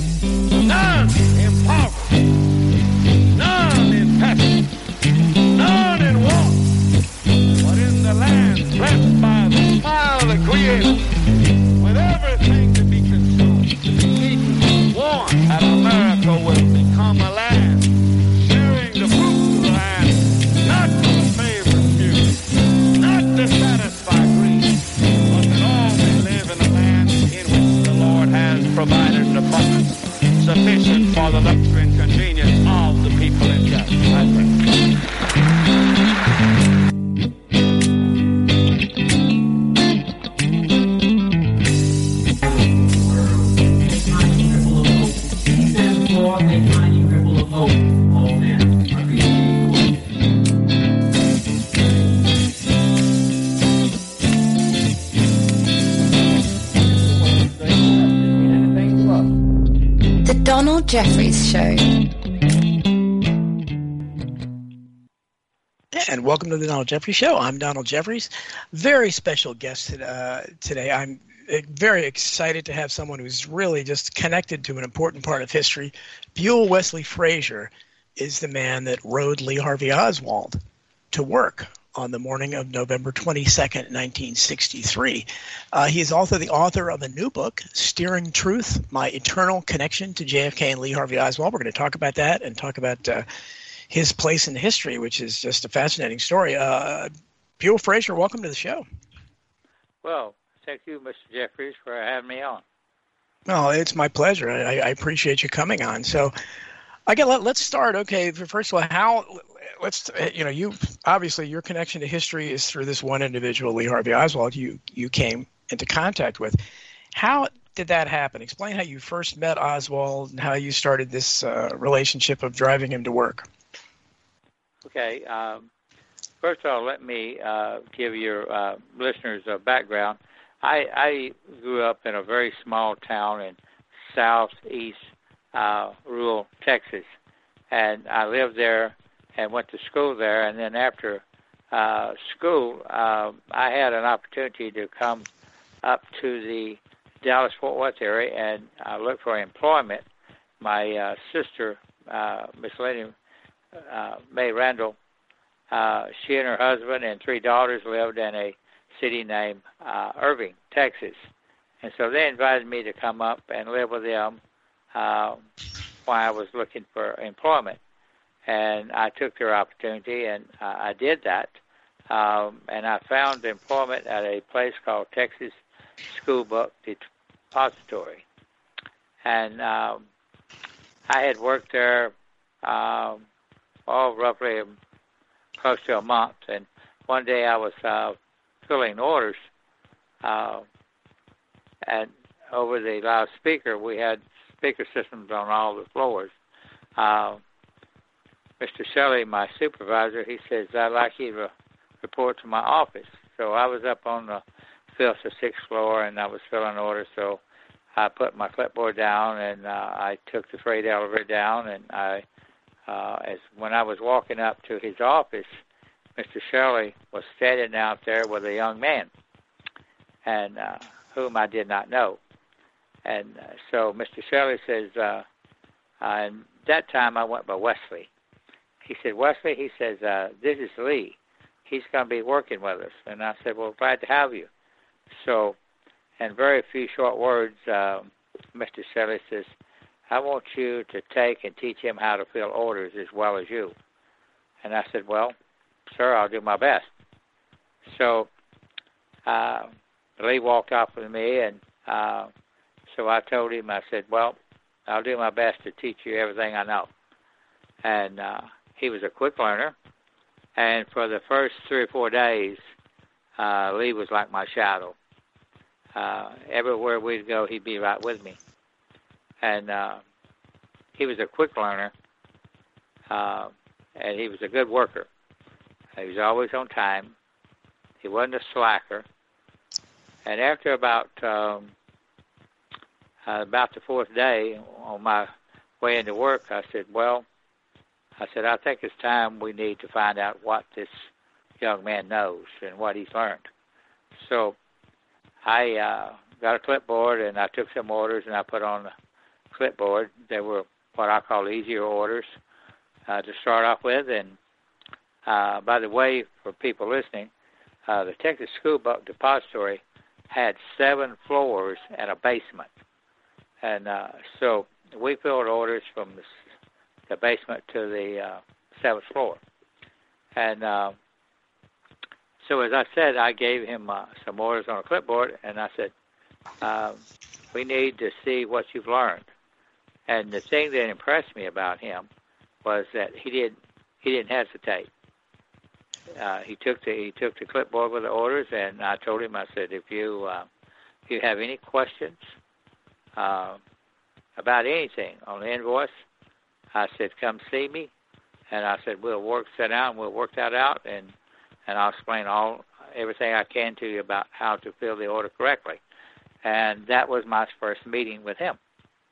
none in poverty, none in pestilence, none in want, but in the land blessed by the smile of the Creator, with everything to be consumed, to be eaten, warned that America will become a land sharing the fruits of the land, not for the favored few, not to satisfy greed, but that all may live in a land in which the Lord has provided an abundance sufficient for the luxury and convenience of the people in general. I The Donald Jeffries Show. And welcome to the Donald Jeffries Show. I'm Donald Jeffries. Very special guest today. I'm very excited to have someone who's really just connected to an important part of history. Buell Wesley Frazier is the man that rode Lee Harvey Oswald to work on the morning of November 22nd, 1963. He is also the author of a new book, Steering Truth, My Eternal Connection to JFK and Lee Harvey Oswald. We're going to talk about that and talk about his place in history, which is just a fascinating story. Buell Frazier, welcome to the show. Well, thank you, Mr. Jeffries, for having me on. Oh, it's my pleasure. I appreciate you coming on. So, let's start. Okay, first of all, you obviously your connection to history is through this one individual, Lee Harvey Oswald. You came into contact with. How did that happen? Explain how you first met Oswald and how you started this relationship of driving him to work. Okay. First of all, let me give your listeners a background. I grew up in a very small town in southeast rural Texas, and I lived there and went to school there. And then after school, I had an opportunity to come up to the Dallas-Fort Worth area and look for employment. My sister, Miss Lady May Randall, she and her husband and 3 daughters lived in a city named Irving, Texas. And so they invited me to come up and live with them while I was looking for employment. And I took their opportunity, and I did that. And I found employment at a place called Texas School Book Depository. And I had worked there roughly close to a month. And one day I was filling orders, and over the loudspeaker, we had speaker systems on all the floors. Mr. Shelley, my supervisor, he says, I'd like you to report to my office. So I was up on the 5th or 6th floor, and I was filling orders. So I put my clipboard down, and I took the freight elevator down. And when I was walking up to his office, Mr. Shelley was standing out there with a young man, and whom I did not know. And so Mr. Shelley says, and that time I went by Wesley. He said, Wesley, he says, this is Lee. He's going to be working with us. And I said, well, glad to have you. So, in very few short words, Mr. Shelley says, I want you to take and teach him how to fill orders as well as you. And I said, well, sir, I'll do my best. So, Lee walked off with me, and so I told him, I said, well, I'll do my best to teach you everything I know. And he was a quick learner, and for the first 3 or 4 days, Lee was like my shadow. Everywhere we'd go, he'd be right with me. And he was a quick learner, and he was a good worker. He was always on time. He wasn't a slacker. And after about the 4th day, on my way into work, I said, I think it's time we need to find out what this young man knows and what he's learned. So I got a clipboard, and I took some orders, and I put on clipboard. They were what I call easier orders to start off with. And by the way, for people listening, the Texas School Book Depository had 7 floors and a basement. And so we filled orders from the basement to the 7th floor. And so as I said, I gave him some orders on a clipboard, and I said, we need to see what you've learned. And the thing that impressed me about him was that he didn't hesitate. He took the clipboard with the orders, and I told him, I said, if you have any questions about anything on the invoice, I said, come see me. And I said, we'll sit down and we'll work that out, and I'll explain everything I can to you about how to fill the order correctly. And that was my first meeting with him.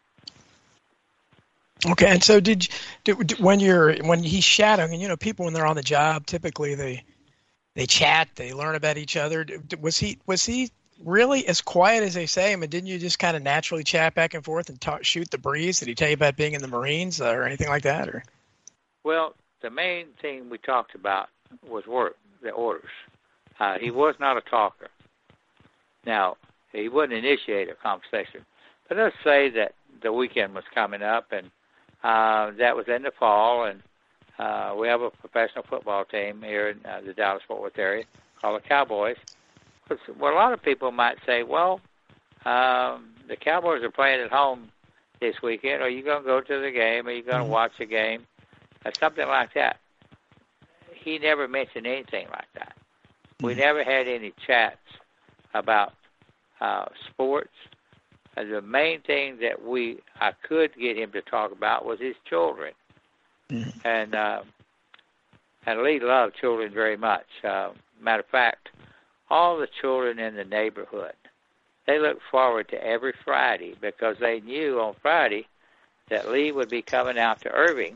Okay, and so when he's shadowing, and people when they're on the job, typically they chat, they learn about each other. Was he really as quiet as they say? I mean, didn't you just kind of naturally chat back and forth and shoot the breeze? Did he tell you about being in the Marines or anything like that? Or well, the main thing we talked about was work, the orders. He was not a talker. Now, he wouldn't initiate a conversation. But let's say that the weekend was coming up, and that was in the fall, and we have a professional football team here in the Dallas-Fort Worth area called the Cowboys. Well, a lot of people might say, well, the Cowboys are playing at home this weekend. Are you going to go to the game? Are you going to watch the game? Something like that. He never mentioned anything like that. We never had any chats about sports. The main thing that I could get him to talk about was his children. And Lee loved children very much. Matter of fact, all the children in the neighborhood, they looked forward to every Friday because they knew on Friday that Lee would be coming out to Irving,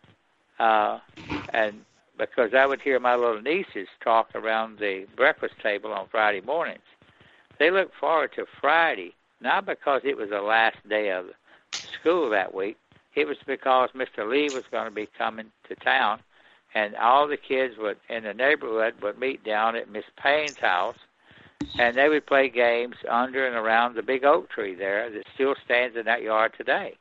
and because I would hear my little nieces talk around the breakfast table on Friday mornings. They looked forward to Friday, not because it was the last day of school that week. It was because Mr. Lee was going to be coming to town, and all the kids in the neighborhood would meet down at Miss Payne's house, and they would play games under and around the big oak tree there that still stands in that yard today.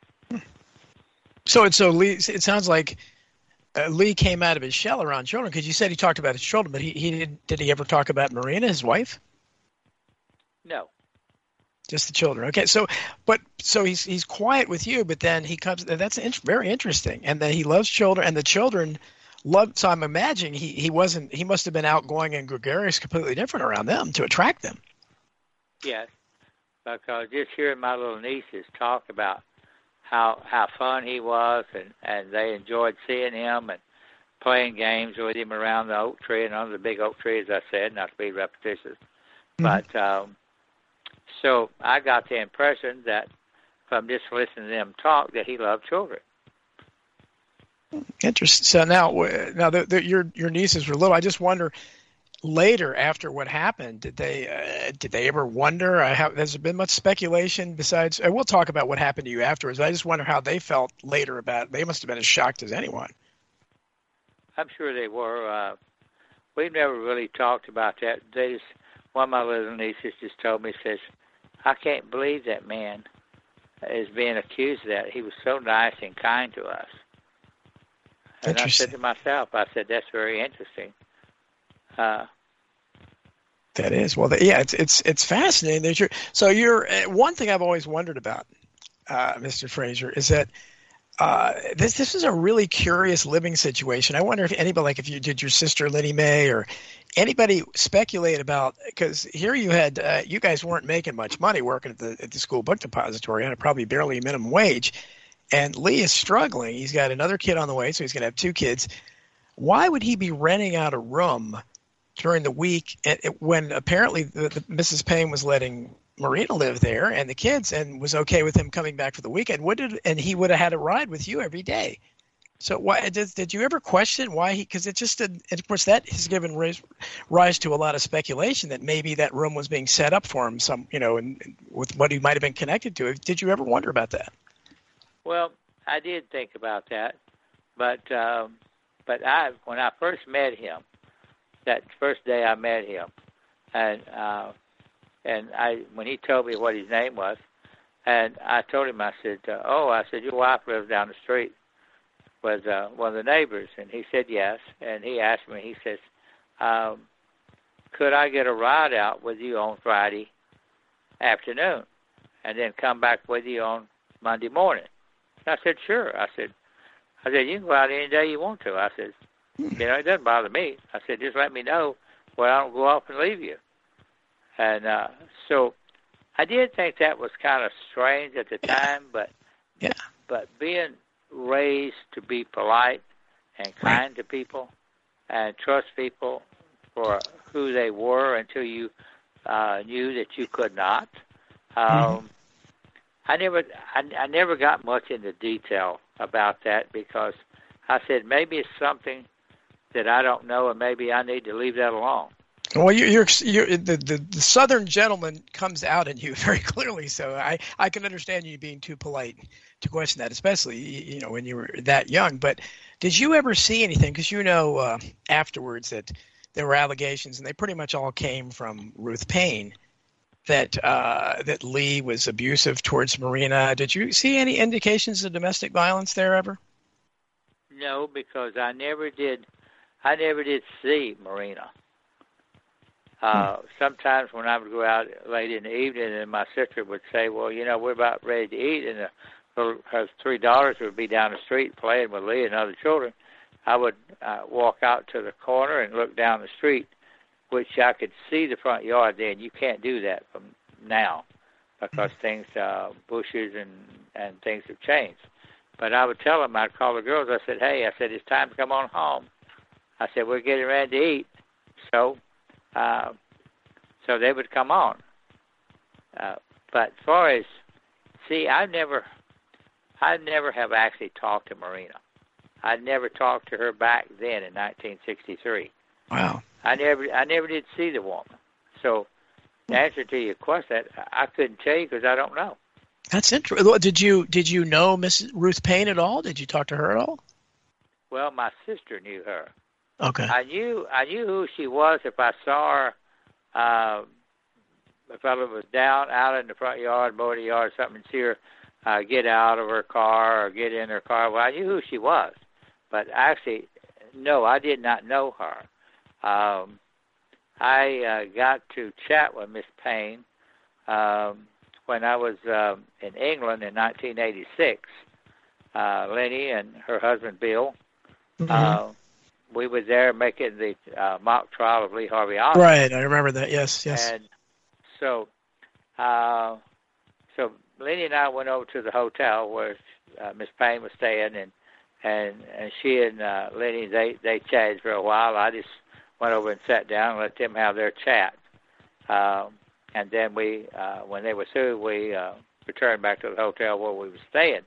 So Lee, it sounds like Lee came out of his shell around children, because you said he talked about his children, but did he ever talk about Marina, his wife? No. Just the children. Okay, so he's quiet with you, but then he comes. That's very interesting, and then he loves children, and the children love. So I'm imagining he wasn't. He must have been outgoing and gregarious, completely different around them to attract them. Yes, because just hearing my little nieces talk about how fun he was, and they enjoyed seeing him and playing games with him around the oak tree and under the big oak tree, as I said, not to be repetitious, but. So I got the impression that from just listening to them talk that he loved children. Interesting. So now your nieces were little. I just wonder, later after what happened, did they ever wonder? Has there been much speculation besides? We'll talk about what happened to you afterwards. I just wonder how they felt later about it. They must have been as shocked as anyone. I'm sure they were. We've never really talked about that. One of my little nieces just told me, says, I can't believe that man is being accused of that. He was so nice and kind to us. And I said to myself, that's very interesting. That is. Well, it's fascinating. So you're one thing I've always wondered about, Mr. Fraser, is that this is a really curious living situation. I wonder if anybody, like if you did your sister Lenny Mae or anybody speculate about, because here you had you guys weren't making much money working at the school book depository on probably barely minimum wage, and Lee is struggling. He's got another kid on the way, so he's going to have 2 kids. Why would he be renting out a room during the week when apparently the Mrs. Payne was letting Marina live there and the kids, and was okay with him coming back for the weekend? And he would have had a ride with you every day. So why did you ever question why he? Because it just did. And of course, that has given rise to a lot of speculation that maybe that room was being set up for him, and with what he might have been connected to. Did you ever wonder about that? Well, I did think about that, but when I first met him, that first day I met him, and when he told me what his name was, and I told him, I said, your wife lives down the street with one of the neighbors, and he said yes, and he asked me, he says, could I get a ride out with you on Friday afternoon, and then come back with you on Monday morning? And I said, sure. I said, you can go out any day you want to. I said, it doesn't bother me. I said, just let me know where I don't go off and leave you. And so I did think that was kind of strange at the time, but being raised to be polite and kind to people and trust people for who they were until you knew that you could not. I never got much into detail about that because I said maybe it's something that I don't know, and maybe I need to leave that alone. Well, the Southern gentleman comes out in you very clearly, so I can understand you being too polite to question that, especially when you were that young. But did you ever see anything? Because afterwards that there were allegations, and they pretty much all came from Ruth Paine, that Lee was abusive towards Marina. Did you see any indications of domestic violence there ever? No, because I never did see Marina. Sometimes when I would go out late in the evening and my sister would say, well, we're about ready to eat, and her three daughters would be down the street playing with Lee and other children, I would walk out to the corner and look down the street, which I could see the front yard then. You can't do that from now because things, bushes and things have changed. But I would tell them, I'd call the girls, I said, hey, it's time to come on home. I said, we're getting ready to eat. So they would come on. But as far as, I never have actually talked to Marina. I never talked to her back then in 1963. Wow. I never did see the woman. So the answer to your question, I couldn't tell you because I don't know. That's interesting. Did you know Miss Ruth Paine at all? Did you talk to her at all? Well, my sister knew her. Okay. I knew who she was if I saw her. If I was out in the front yard, mowing the yard, or something, and see her get out of her car or get in her car. Well, I knew who she was, but actually, no, I did not know her. I got to chat with Miss Paine when I was in England in 1986. Lenny and her husband Bill. We were there making the mock trial of Lee Harvey Oswald. Right, I remember that. Yes. And so Lenny and I went over to the hotel where Miss Paine was staying, and she and Lenny they chatted for a while. I just went over and sat down and let them have their chat. And then we, when they were through, we returned back to the hotel where we were staying.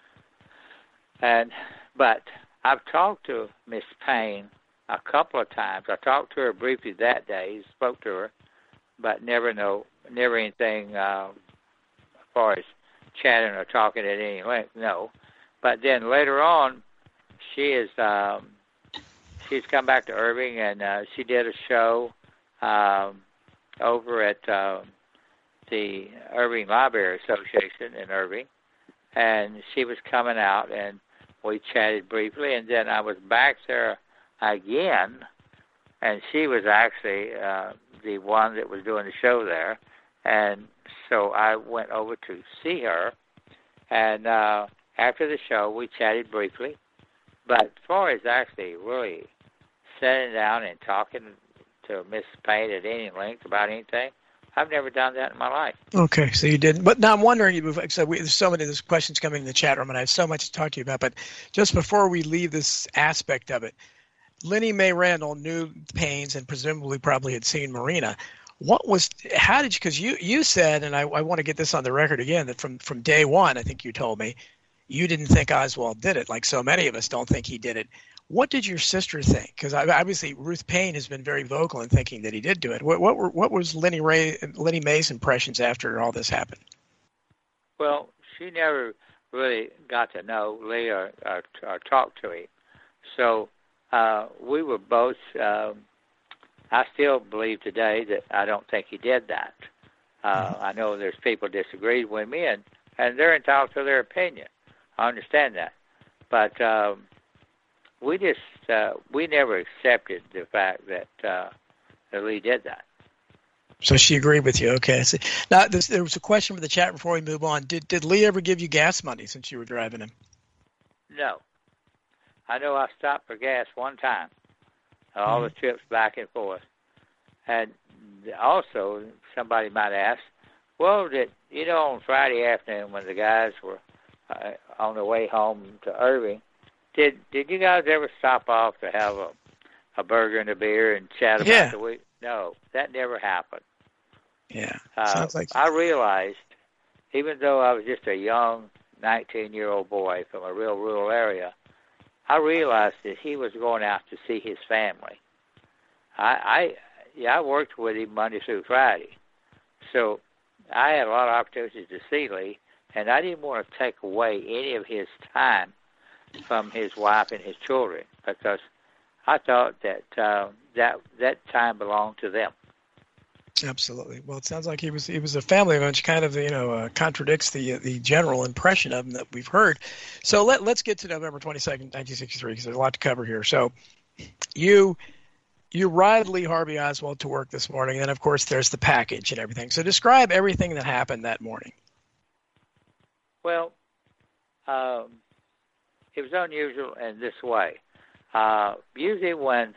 But I've talked to Miss Paine a couple of times. I talked to her briefly that day, spoke to her, but never anything as far as chatting or talking at any length, no. But then later on, she's come back to Irving, and she did a show over at the Irving Library Association in Irving, and she was coming out, and we chatted briefly, and then I was back there again, and she was actually the one that was doing the show there, and so I went over to see her, and after the show, we chatted briefly, but as far as actually really sitting down and talking to Miss Paine at any length about anything, I've never done that in my life. Okay, so you didn't. But now I'm wondering, so there's so many questions coming in the chat room, and I have so much to talk to you about. But just before we leave this aspect of it, Lenny Mae Randall knew Paine's and presumably probably had seen Marina. How did you, because you said, and I want to get this on the record again, that from day one, I think you told me, you didn't think Oswald did it, like so many of us don't think he did it. What did your sister think? Because obviously Ruth Paine has been very vocal in thinking that he did do it. What was Lenny Mae's impressions after all this happened? Well, she never really got to know Lee or talk to him. So we were both, I still believe today that I don't think he did that. I know there's people disagreed with me, and they're entitled to their opinion. I understand that. But we never accepted the fact that Lee did that. So she agreed with you. Okay. So, now, there was a question for the chat before we move on. Did Lee ever give you gas money since you were driving him? No. I know I stopped for gas one time, all the trips back and forth. And also, somebody might ask, well, on Friday afternoon when the guys were on their way home to Irving, did you guys ever stop off to have a burger and a beer and chat about the week? No, that never happened. Yeah, sounds like I realized, even though I was just a young 19-year-old boy from a real rural area, I realized that he was going out to see his family. I worked with him Monday through Friday, so I had a lot of opportunities to see Lee, and I didn't want to take away any of his time from his wife and his children because I thought that that time belonged to them. Absolutely. Well, it sounds like he was a family man, which kind of contradicts the general impression of him that we've heard. So let's get to November 22nd, 1963, because there's a lot to cover here. So you ride Lee Harvey Oswald to work this morning, and then of course there's the package and everything. So describe everything that happened that morning. Well, it was unusual in this way. Usually when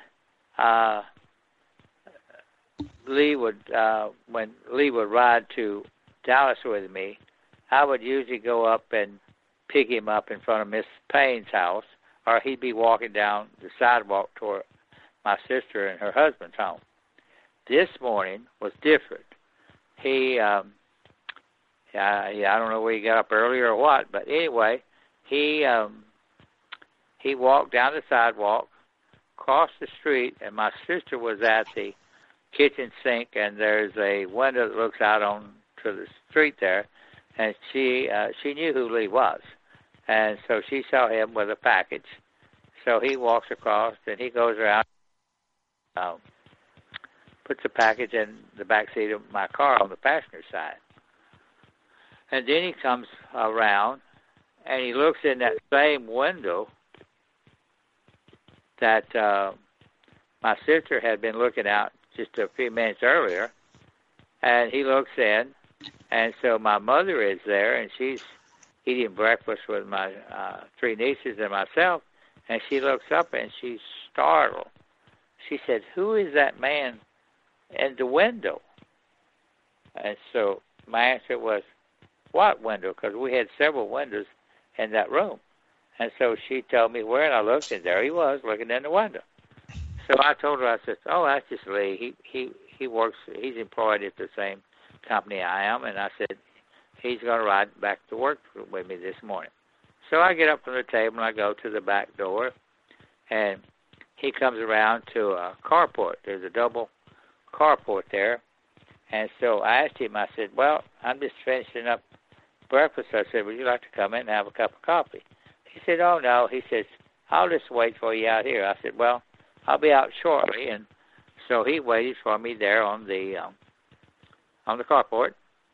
when Lee would ride to Dallas with me, I would usually go up and pick him up in front of Miss Payne's house, or he'd be walking down the sidewalk toward my sister and her husband's home. This morning was different. He, I don't know where he got up earlier or what, but anyway, he walked down the sidewalk, crossed the street, and my sister was at the kitchen sink, and there's a window that looks out on to the street there, and she knew who Lee was, and so she saw him with a package. So he walks across, and he goes around, puts the package in the back seat of my car on the passenger side, and then he comes around, and he looks in that same window that my sister had been looking out just a few minutes earlier, and he looks in, and so my mother is there, and she's eating breakfast with my three nieces and myself, and she looks up and she's startled. She said, "Who is that man in the window?" And so my answer was, "What window?" Because we had several windows in that room. And so she told me where, and I looked, and there he was looking in the window. So I told her, I said, "Oh, that's just Lee. He works. He's employed at the same company I am." And I said, "He's going to ride back to work with me this morning." So I get up from the table and I go to the back door, and he comes around to a carport. There's a double carport there, and so I asked him. I said, "Well, I'm just finishing up breakfast." I said, "Would you like to come in and have a cup of coffee?" He said, "Oh no." He says, "I'll just wait for you out here." I said, "Well, I'll be out shortly." And so he waited for me there on the carport.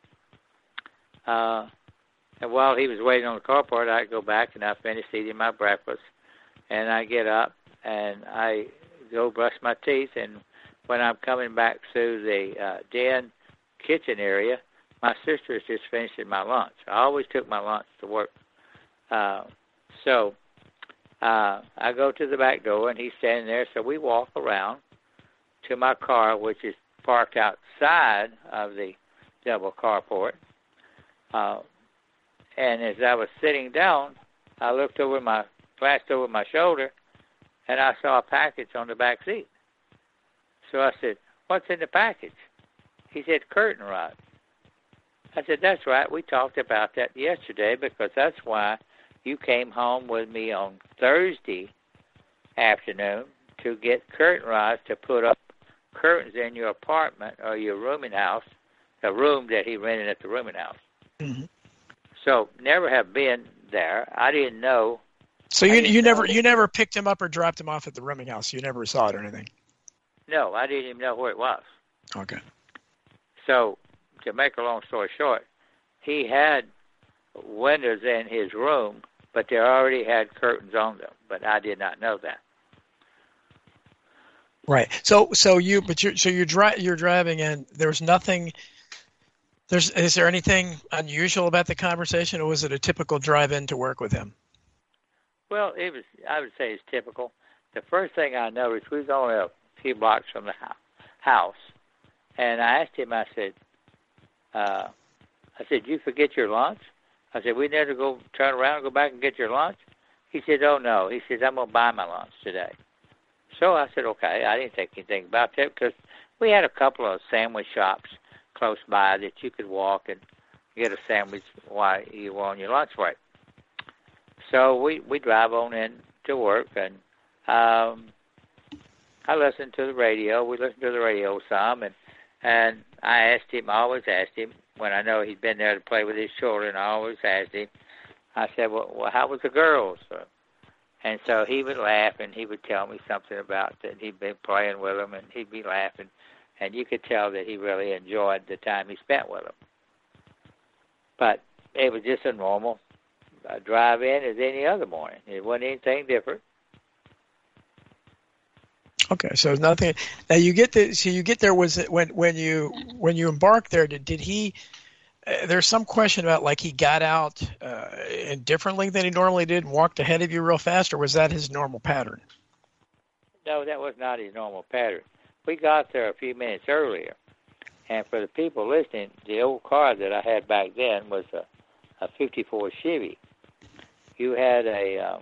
And while he was waiting on the carport, I go back and I finish eating my breakfast. And I get up and I go brush my teeth. And when I'm coming back through the den kitchen area, my sister is just finishing my lunch. I always took my lunch to work. So I go to the back door, and he's standing there. So we walk around to my car, which is parked outside of the double carport. And as I was sitting down, I looked glanced over my shoulder, and I saw a package on the back seat. So I said, "What's in the package?" He said, "Curtain rod." I said, "That's right. We talked about that yesterday because that's why you came home with me on Thursday afternoon to get curtain rods to put up curtains in your apartment or your rooming house, the room that he rented at the rooming house." Mm-hmm. So never have been there. I didn't know. So you never picked him up or dropped him off at the rooming house. You never saw it or anything. No, I didn't even know where it was. Okay. So, to make a long story short, he had windows in his room, but they already had curtains on them. But I did not know that. Right. You're driving in. There's nothing. Is there anything unusual about the conversation, or was it a typical drive-in to work with him? Well, it was. I would say it's typical. The first thing I noticed, we was only a few blocks from the house, and I asked him. I said, "You forget your lunch?" I said, "We never go turn around and go back and get your lunch." He said, "Oh no." He says, "I'm gonna buy my lunch today." So I said, "Okay." I didn't think anything about that because we had a couple of sandwich shops close by that you could walk and get a sandwich while you were on your lunch break. So we drive on in to work, and I listened to the radio. We listened to the radio some, and I always asked him, when I know he'd been there to play with his children, I always asked him, I said, well how was the girls? And so he would laugh, and he would tell me something about that he'd been playing with them, and he'd be laughing. And you could tell that he really enjoyed the time he spent with them. But it was just a normal drive-in as any other morning. It wasn't anything different. Okay, so nothing. Now you get there. Was it when you embarked there? Did he? There's some question about like he got out differently than he normally did and walked ahead of you real fast, or was that his normal pattern? No, that was not his normal pattern. We got there a few minutes earlier, and for the people listening, the old car that I had back then was a '54 Chevy. You had a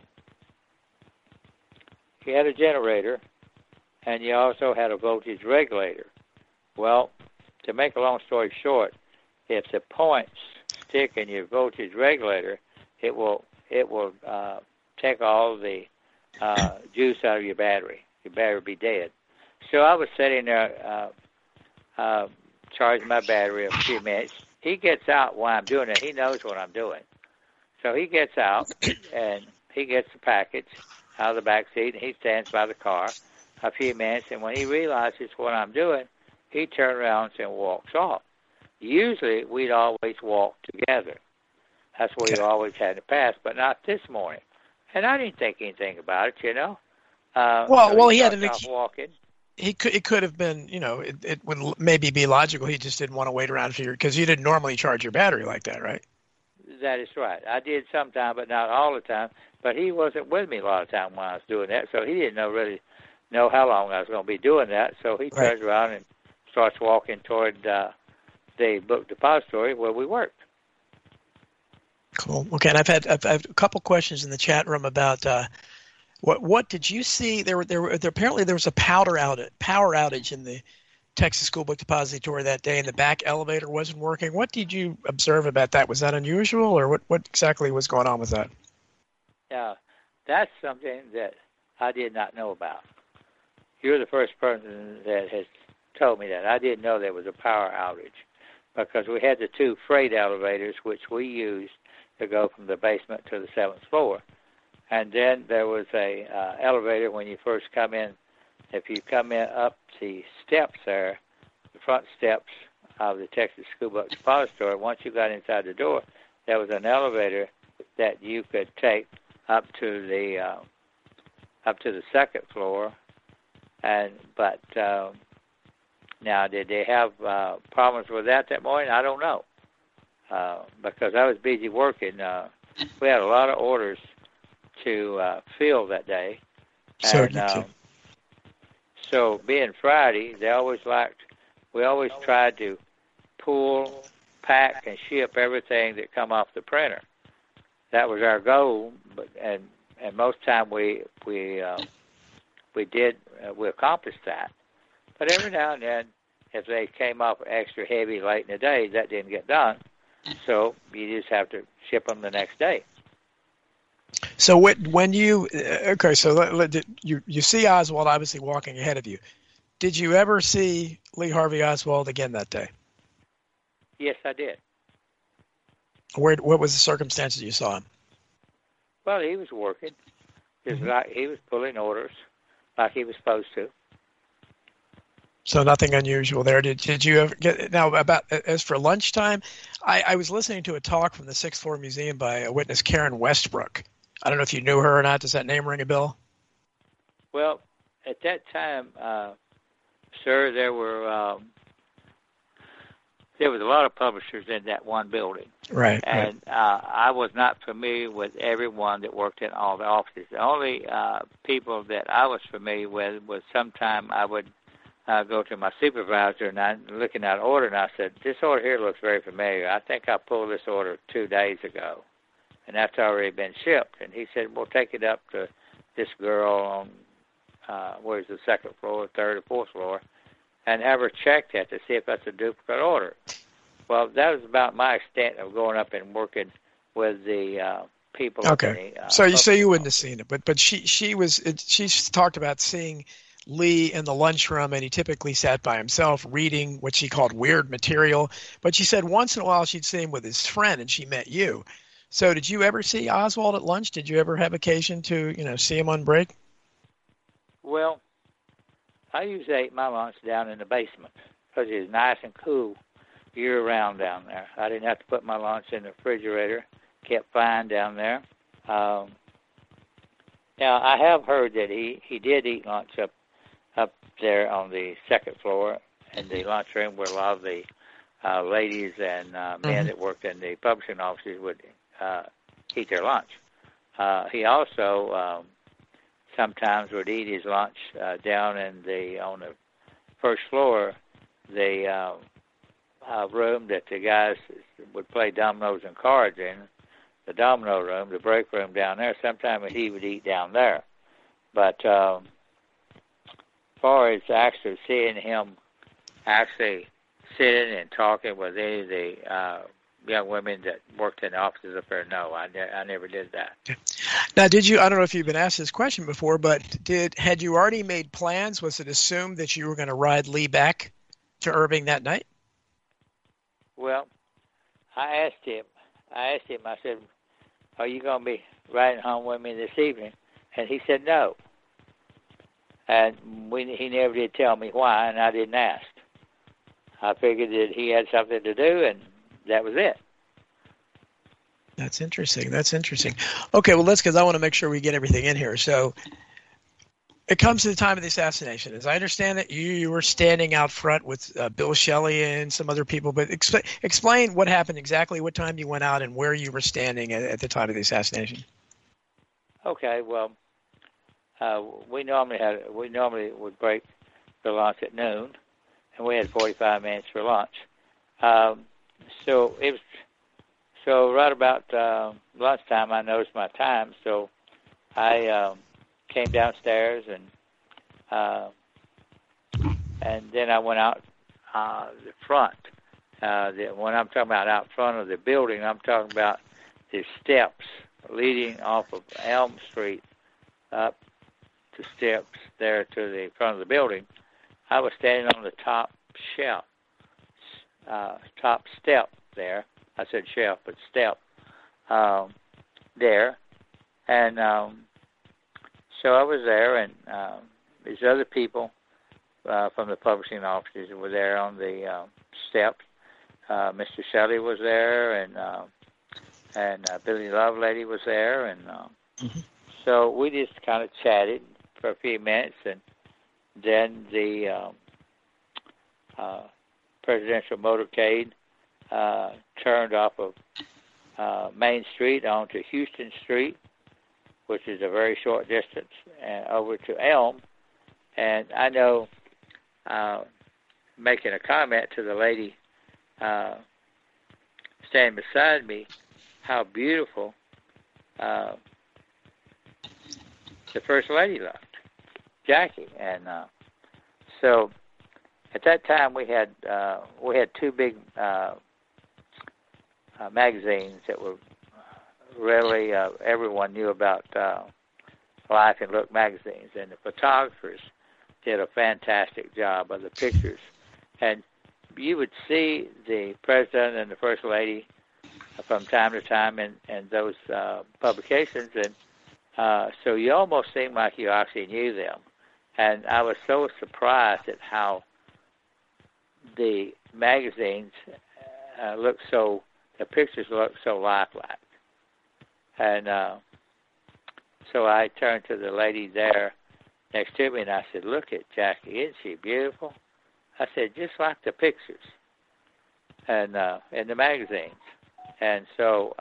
generator, and you also had a voltage regulator. Well, to make a long story short, if the points stick in your voltage regulator, it will take all the juice out of your battery. Your battery will be dead. So I was sitting there charging my battery a few minutes. He gets out while I'm doing it. He knows what I'm doing. So he gets out, and he gets the package out of the back seat, and he stands by the car a few minutes, and when he realizes what I'm doing, he turns around and walks off. Usually, we'd always walk together. That's what we always had in the past, but not this morning. And I didn't think anything about it, you know. So he had walking. It could have been, you know, it would maybe be logical. He just didn't want to wait around for you because you didn't normally charge your battery like that, right? That is right. I did sometime, but not all the time. But he wasn't with me a lot of time when I was doing that, so he didn't really know how long I was going to be doing that. So he turns around and starts walking toward the book depository where we worked. Cool. Okay, and I've had a couple questions in the chat room about what did you see? There apparently there was a power outage in the Texas School Book Depository that day, and the back elevator wasn't working. What did you observe about that? Was that unusual, or what exactly was going on with that? Yeah, that's something that I did not know about. You're the first person that has told me that. I didn't know there was a power outage because we had the two freight elevators, which we used to go from the basement to the 7th floor. And then there was a elevator when you first come in. If you come in up the steps there, the front steps of the Texas School Book Depository, once you got inside the door, there was an elevator that you could take up to the 2nd floor. But now, did they have problems with that morning? I don't know, because I was busy working. We had a lot of orders to fill that day. So being Friday, we always tried to pull, pack, and ship everything that come off the printer. That was our goal, and most time we accomplished that. But every now and then, if they came up extra heavy late in the day, that didn't get done. So you just have to ship them the next day. So when you you see Oswald obviously walking ahead of you. Did you ever see Lee Harvey Oswald again that day? Yes, I did. What was the circumstances you saw him? Well, he was working, just like he was pulling orders, like he was supposed to. So nothing unusual there. Did you ever get now about as for lunchtime? I was listening to a talk from the Sixth Floor Museum by a witness, Karen Westbrook. I don't know if you knew her or not. Does that name ring a bell? Well, at that time, sir, there was a lot of publishers in that one building. Right. And I was not familiar with everyone that worked in all the offices. The only people that I was familiar with was sometime I would go to my supervisor and I'm looking at an order and I said, this order here looks very familiar. I think I pulled this order 2 days ago and that's already been shipped. And he said, well, take it up to this girl on, where's the second floor, third or fourth floor, and have her check that to see if that's a duplicate order. Well, that was about my extent of going up and working with the people. Okay. So you wouldn't have seen it, but she's talked about seeing Lee in the lunchroom, and he typically sat by himself reading what she called weird material. But she said once in a while she'd see him with his friend, and she met you. So did you ever see Oswald at lunch? Did you ever have occasion to see him on break? Well, I usually ate my lunch down in the basement because it was nice and cool year-round down there. I didn't have to put my lunch in the refrigerator. Kept fine down there. Now, I have heard that he did eat lunch up there on the second floor in the lunchroom where a lot of the ladies and men that worked in the publishing offices would eat their lunch. He also sometimes would eat his lunch down on the first floor, the room that the guys would play dominoes and cards in, the domino room, the break room down there. Sometimes he would eat down there. But as far as actually seeing him actually sitting and talking with any of the young women that worked in the offices up there, no, I never did that. Okay. Now, I don't know if you've been asked this question before, but had you already made plans? Was it assumed that you were going to ride Lee back to Irving that night? Well, I asked him, I said, are you going to be riding home with me this evening? And he said no. And he never did tell me why, and I didn't ask. I figured that he had something to do, and that was it. That's interesting. Okay, well, because I want to make sure we get everything in here. So it comes to the time of the assassination. As I understand it, you were standing out front with Bill Shelley and some other people, but explain what happened exactly, what time you went out, and where you were standing at the time of the assassination. Okay, well, we normally would break for lunch at noon, and we had 45 minutes for lunch. So right about lunchtime, I noticed my time, so I came downstairs and then I went out the front. When I'm talking about out front of the building, I'm talking about the steps leading off of Elm Street up the steps there to the front of the building. I was standing on the top shelf, top step there. I said shelf, but step there. And so I was there, and these other people from the publishing offices were there on the steps. Mr. Shelley was there, and Billy Lovelady was there, and so we just kind of chatted for a few minutes, and then the presidential motorcade turned off of Main Street onto Houston Street, which is a very short distance, and over to Elm. And I know, making a comment to the lady standing beside me, how beautiful the First Lady looked, Jackie. And so at that time we had two big magazines that were really everyone knew about, Life and Look magazines, and the photographers did a fantastic job of the pictures. And you would see the President and the First Lady from time to time in those publications, and so you almost seemed like you actually knew them. And I was so surprised at how the magazines the pictures looked so lifelike. And so I turned to the lady there next to me, and I said, "Look at Jackie, isn't she beautiful?" I said, "Just like the pictures and in the magazines." And so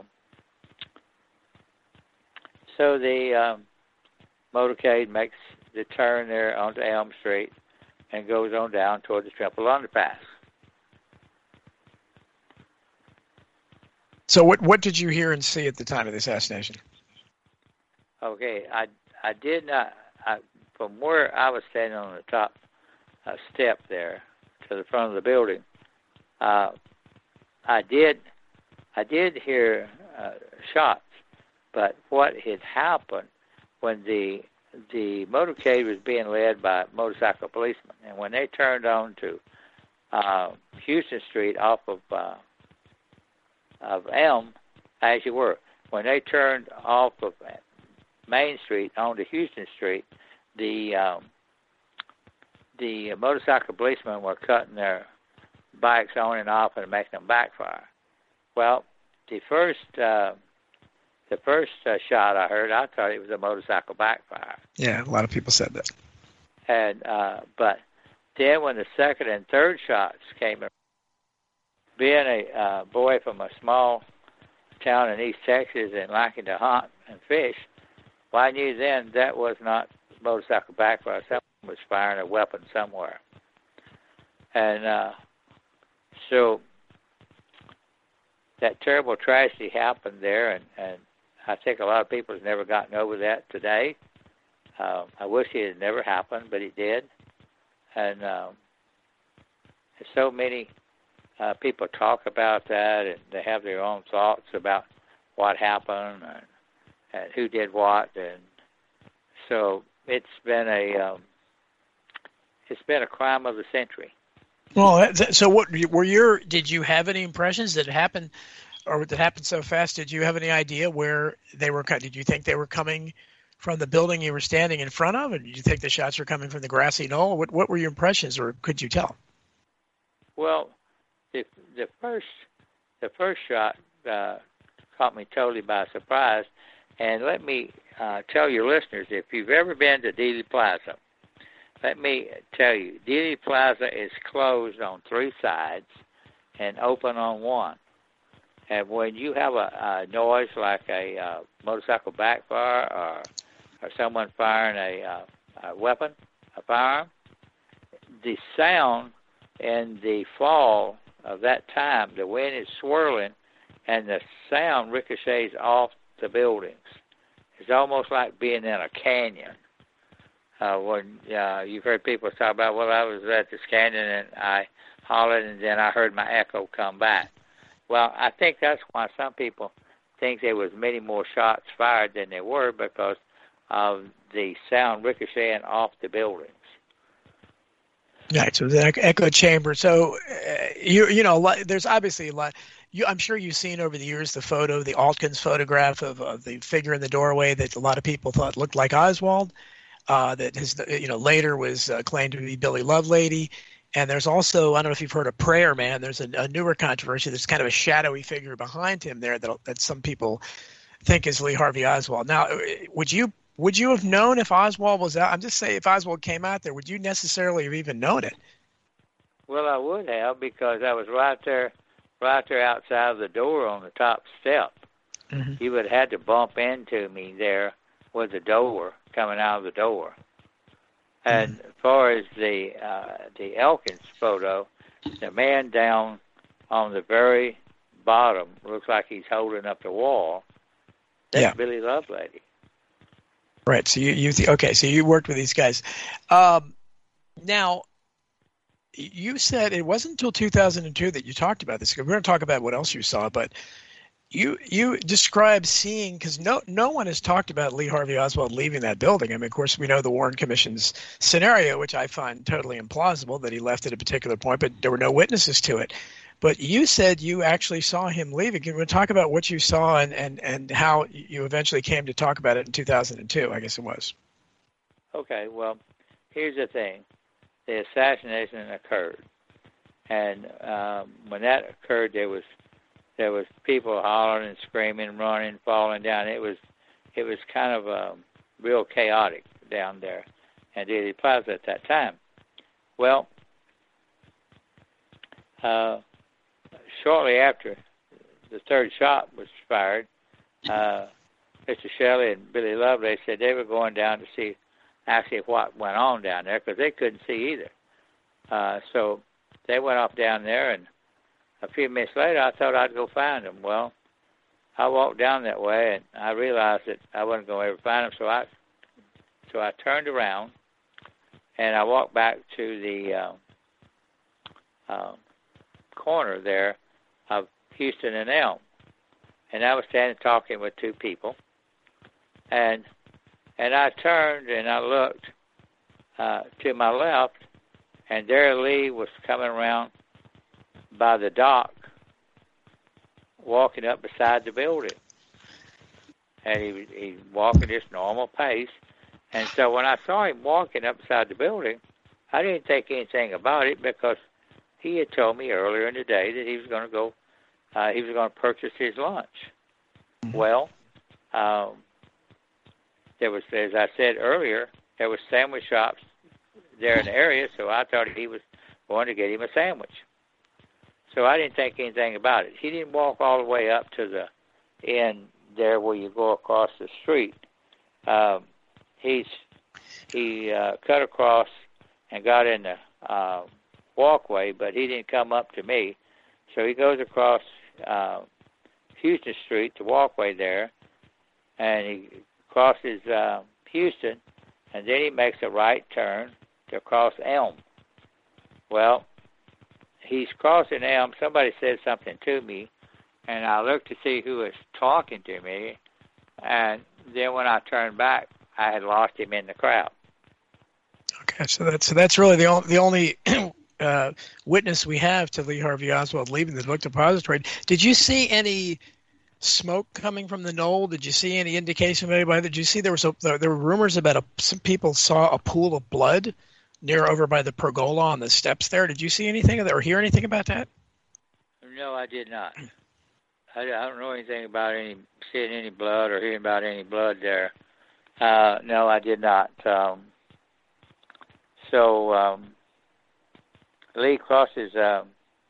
the motorcade makes the turn there onto Elm Street and goes on down toward the Temple Underpass. So what did you hear and see at the time of the assassination? Okay, I did not. From where I was standing on the top step there to the front of the building, I did hear shots, but what had happened when the motorcade was being led by motorcycle policemen, and when they turned on to Houston Street off of Elm, as you were, when they turned off of Main Street onto Houston Street, the motorcycle policemen were cutting their bikes on and off and making them backfire. Well, the first shot I heard, I thought it was a motorcycle backfire. Yeah, a lot of people said that. And but then when the second and third shots came around, being a boy from a small town in East Texas and liking to hunt and fish, well, I knew then that was not motorcycle backfire. Someone was firing a weapon somewhere. And so that terrible tragedy happened there, and I think a lot of people have never gotten over that today. I wish it had never happened, but it did. And so many people talk about that, and they have their own thoughts about what happened and who did what, and so it's been a crime of the century. Well, so what did you have any impressions that it happened, or that happened so fast? Did you have any idea where they were? Did you think they were coming from the building you were standing in front of, or did you think the shots were coming from the grassy knoll? What were your impressions, or could you tell? Well, the first shot caught me totally by surprise, and let me tell your listeners, if you've ever been to Dealey Plaza, let me tell you, Dealey Plaza is closed on three sides and open on one. And when you have a noise like a motorcycle backfire or someone firing a weapon, a firearm, the sound in the fall of that time, the wind is swirling, and the sound ricochets off the buildings. It's almost like being in a canyon. When you've heard people talk about, well, I was at this canyon and I hollered and then I heard my echo come back. Well, I think that's why some people think there was many more shots fired than there were, because of the sound ricocheting off the buildings. Right, so the echo chamber. So, there's obviously a lot. I'm sure you've seen over the years the Altkins photograph of the figure in the doorway that a lot of people thought looked like Oswald. That his, later was claimed to be Billy Lovelady. And there's also, I don't know if you've heard of Prayer Man. There's a newer controversy. There's kind of a shadowy figure behind him there that some people think is Lee Harvey Oswald. Now, would you have known if Oswald was out? I'm just saying, if Oswald came out there, would you necessarily have even known it? Well, I would have, because I was right there outside of the door on the top step. Mm-hmm. You would have had to bump into me there with the door, coming out of the door. And as far as the Elkins photo, the man down on the very bottom looks like he's holding up the wall. That's Billy Lovelady. Right. So so you worked with these guys. Now, you said it wasn't until 2002 that you talked about this. We're going to talk about what else you saw, but you described seeing, because no one has talked about Lee Harvey Oswald leaving that building. I mean, of course, we know the Warren Commission's scenario, which I find totally implausible, that he left at a particular point, but there were no witnesses to it. But you said you actually saw him leaving. Can we talk about what you saw and how you eventually came to talk about it in 2002, I guess it was? Okay, well, here's the thing. The assassination occurred. And when that occurred, there was people hollering and screaming, running, falling down. It was kind of real chaotic down there at Dealey Plaza at that time. Well, shortly after the third shot was fired, Mr. Shelley and Billy Lovelady said they were going down to see actually what went on down there because they couldn't see either. So they went off down there, and a few minutes later, I thought I'd go find them. Well, I walked down that way, and I realized that I wasn't going to ever find them, so I turned around, and I walked back to the corner there of Houston and Elm, and I was standing talking with two people, and I turned and I looked to my left, and there Lee was coming around by the dock, walking up beside the building, and he walking this normal pace. And so when I saw him walking up beside the building, I didn't think anything about it because he had told me earlier in the day that he was going to go, he was going to purchase his lunch. Mm-hmm. Well, there was, as I said earlier, there was sandwich shops there in the area, so I thought he was going to get him a sandwich. So I didn't think anything about it. He didn't walk all the way up to the end there where you go across the street. He cut across and got in the walkway, but he didn't come up to me. So he goes across Houston Street, the walkway there, and he crosses Houston, and then he makes a right turn to cross Elm. Well, he's crossing Elm. Somebody said something to me, and I looked to see who was talking to me, and then when I turned back, I had lost him in the crowd. Okay, so that's really the only witness we have to Lee Harvey Oswald leaving the book depository. Did you see any smoke coming from the knoll? Did you see any indication of anybody? Did you see there were rumors about some people saw a pool of blood near over by the pergola on the steps there? Did you see anything of that or hear anything about that? No, I did not. I don't know anything about seeing any blood or hearing about any blood there. No, I did not. So Lee crosses Elm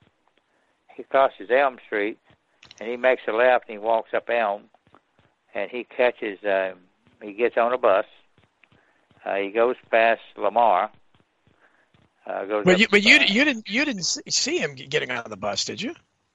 Street, and he makes a left, and he walks up Elm, and he catches. He gets on a bus. He goes past Lamar. But you didn't see him getting on the bus, did you?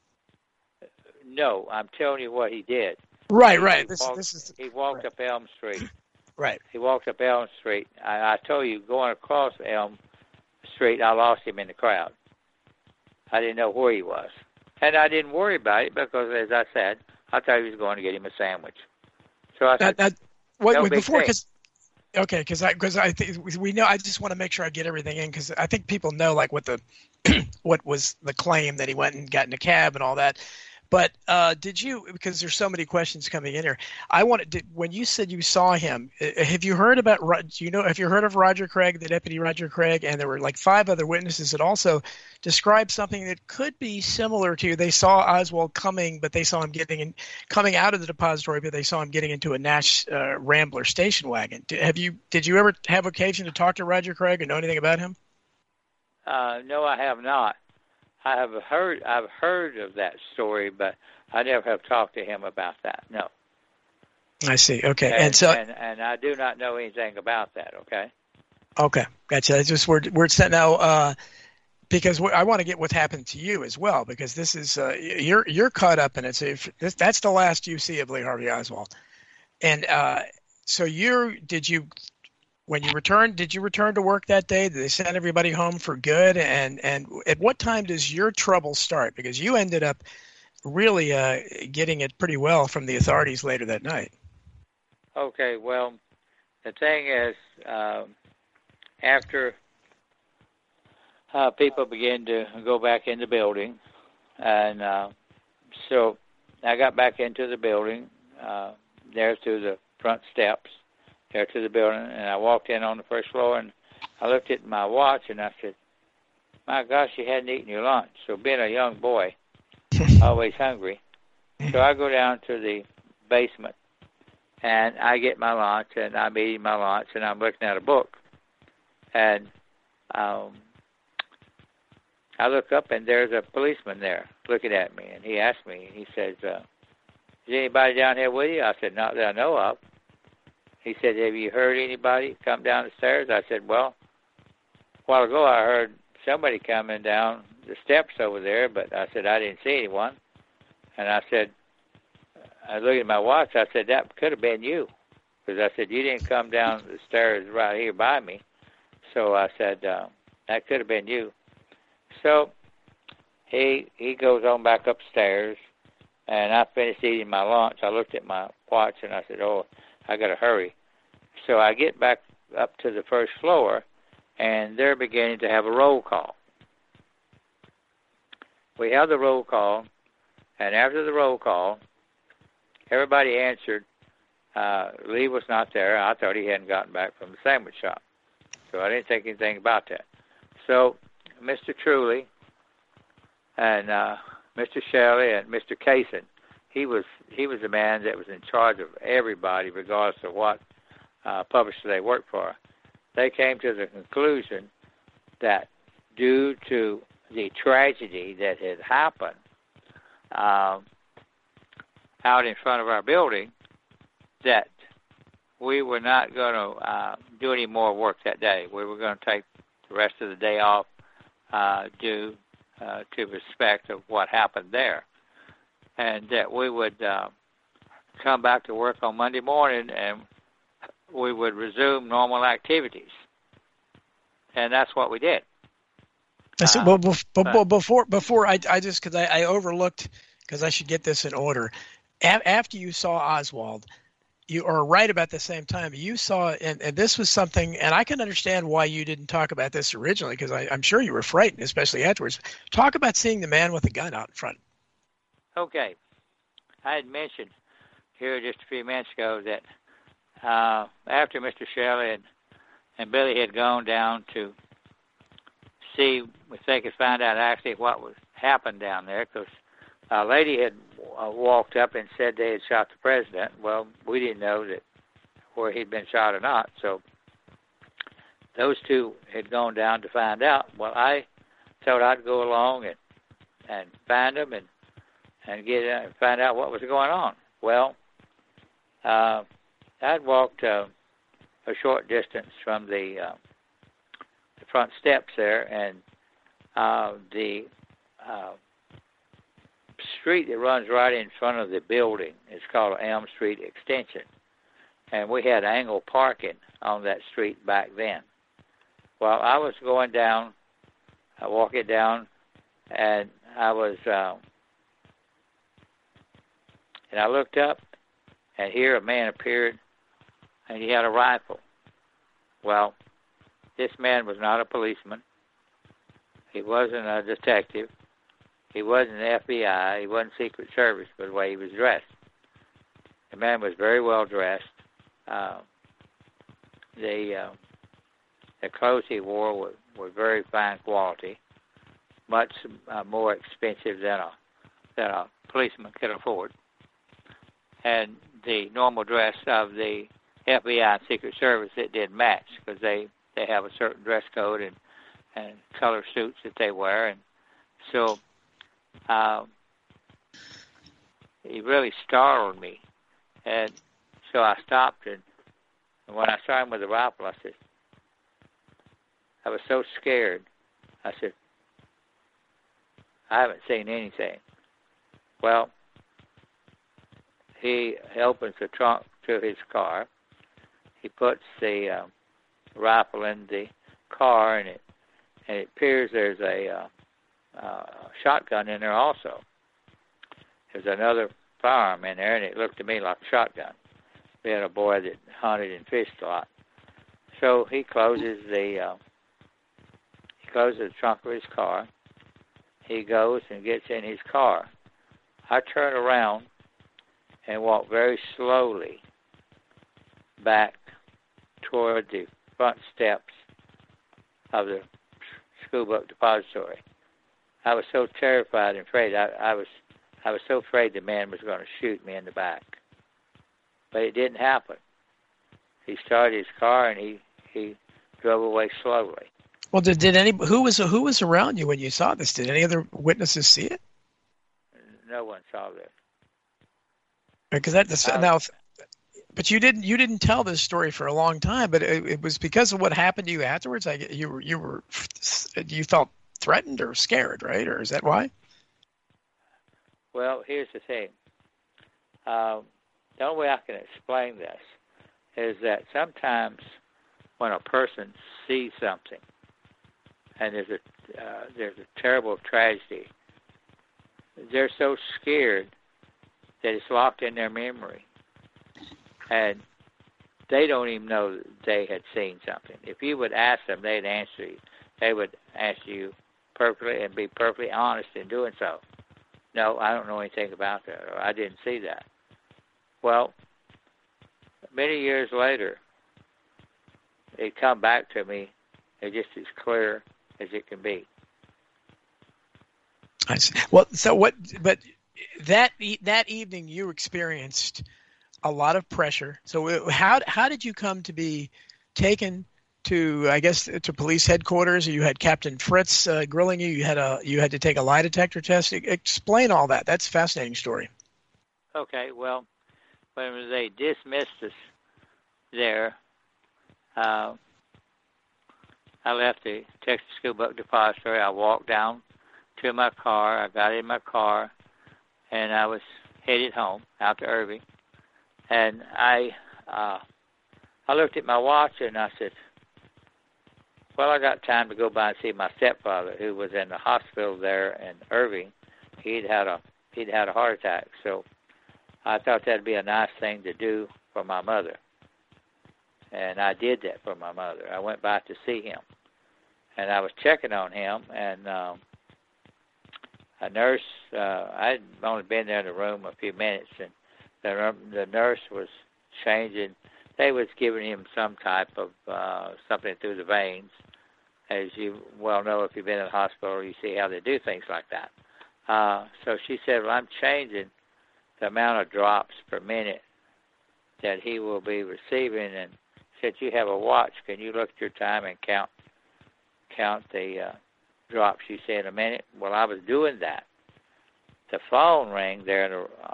No, I'm telling you what he did. Right. He walked up Elm Street. Right. He walked up Elm Street. I told you, going across Elm Street, I lost him in the crowd. I didn't know where he was. And I didn't worry about it because, as I said, I thought he was going to get him a sandwich. So I said, no big thing. Okay, because I think we know. I just want to make sure I get everything in because I think people know like what what was the claim that he went and got in a cab and all that. But did you? Because there's so many questions coming in here. When you said you saw him, have you heard about? Have you heard of Roger Craig, the deputy Roger Craig? And there were like 5 other witnesses that also described something that could be similar to. They saw Oswald coming, but they saw him coming out of the depository, but they saw him getting into a Nash Rambler station wagon. Did you ever have occasion to talk to Roger Craig or know anything about him? No, I have not. I've heard of that story, but I never have talked to him about that. No. I see. Okay, and I do not know anything about that. Okay. Okay, gotcha. It's just we're set now because I want to get what happened to you as well because this is you're caught up in it. So that's the last you see of Lee Harvey Oswald, and so when you returned, did you return to work that day? Did they send everybody home for good? And at what time does your trouble start? Because you ended up really getting it pretty well from the authorities later that night. Okay, well, the thing is, after people began to go back in the building, And so I got back into the building, there to the front steps, there to the building, and I walked in on the first floor, and I looked at my watch, and I said, my gosh, you hadn't eaten your lunch. So being a young boy, always hungry, so I go down to the basement, and I get my lunch, and I'm eating my lunch, and I'm looking at a book. And I look up, and there's a policeman there looking at me, and he asked me, he says, is anybody down here with you? I said, not that I know of. He said, have you heard anybody come down the stairs? I said, well, a while ago I heard somebody coming down the steps over there, but I said, I didn't see anyone. And I said, I looked at my watch, I said, that could have been you. Because I said, you didn't come down the stairs right here by me. So I said, that could have been you. So he goes on back upstairs, and I finished eating my lunch. I looked at my watch, and I said, oh, I got to hurry. So I get back up to the first floor, and they're beginning to have a roll call. We have the roll call, and after the roll call, everybody answered. Lee was not there. I thought he hadn't gotten back from the sandwich shop, so I didn't think anything about that. So Mr. Truly and Mr. Shelley and Mr. Kaysen, he was the man that was in charge of everybody, regardless of what publisher they worked for. They came to the conclusion that due to the tragedy that had happened out in front of our building, that we were not going to do any more work that day. We were going to take the rest of the day off due to respect of what happened there, and that we would come back to work on Monday morning, and we would resume normal activities. And that's what we did. I said, well, before I just, because I overlooked, because I should get this in order. After you saw Oswald, you are right about the same time. You saw, and this was something, and I can understand why you didn't talk about this originally, because I'm sure you were frightened, especially afterwards. Talk about seeing the man with the gun out in front. Okay. I had mentioned here just a few minutes ago that after Mr. Shelley and Billy had gone down to see if they could find out actually what was happened down there, because a lady had walked up and said they had shot the president. Well, we didn't know that where he'd been shot or not, so those two had gone down to find out. Well, I thought I'd go along and find them and get and find out what was going on. Well, I'd walked a short distance from the front steps there, and the street that runs right in front of the building is called Elm Street Extension, and we had angle parking on that street back then. Well, I was going down, walking down, and I was, and I looked up, and here a man appeared, and he had a rifle. Well, this man was not a policeman. He wasn't a detective. He wasn't FBI. He wasn't Secret Service by the way he was dressed. The man was very well dressed. The clothes he wore were very fine quality, much more expensive than a policeman could afford. And the normal dress of the FBI and Secret Service, it didn't match, because they have a certain dress code and color suits that they wear, and so he really startled me, and so I stopped, and when I saw him with the rifle, I said, I was so scared. I said, I haven't seen anything. Well, he opens the trunk to his car. He puts the rifle in the car, and it appears there's a shotgun in there also. There's another firearm in there, and it looked to me like a shotgun. Being a boy that hunted and fished a lot, so he closes the trunk of his car, he goes and gets in his car. I turn around and walk very slowly back toward the front steps of the school book depository. I was so terrified and afraid. I was so afraid the man was going to shoot me in the back. But it didn't happen. He started his car and he drove away slowly. Well, who was around you when you saw this? Did any other witnesses see it? No one saw this. Because but you didn't tell this story for a long time. But it was because of what happened to you afterwards. You felt threatened or scared, right? Or is that why? Well, here's the thing. The only way I can explain this is that sometimes when a person sees something and there's a terrible tragedy, they're so scared that it's locked in their memory, and they don't even know that they had seen something. If you would ask them, they'd answer you. They would answer you perfectly and be perfectly honest in doing so. No, I don't know anything about that, or I didn't see that. Well, many years later, it come back to me. It's just as clear as it can be. I see. Well, so what? But that evening, you experienced a lot of pressure. So how did you come to be taken to, I guess, to police headquarters? You had Captain Fritz grilling you. You had to take a lie detector test. Explain all that. That's a fascinating story. Okay. Well, when they dismissed us there, I left the Texas School Book Depository. I walked down to my car. I got in my car, and I was headed home out to Irving. And I looked at my watch and I said, well, I got time to go by and see my stepfather, who was in the hospital there in Irving. He'd had a heart attack, so I thought that'd be a nice thing to do for my mother. And I did that for my mother. I went by to see him, and I was checking on him, and a nurse, I'd only been there in the room a few minutes, and the nurse was changing. They was giving him some type of something through the veins. As you well know, if you've been in the hospital, you see how they do things like that. So she said, well, I'm changing the amount of drops per minute that he will be receiving. And said, you have a watch. Can you look at your time and count the drops you see in a minute? Well, I was doing that. The phone rang there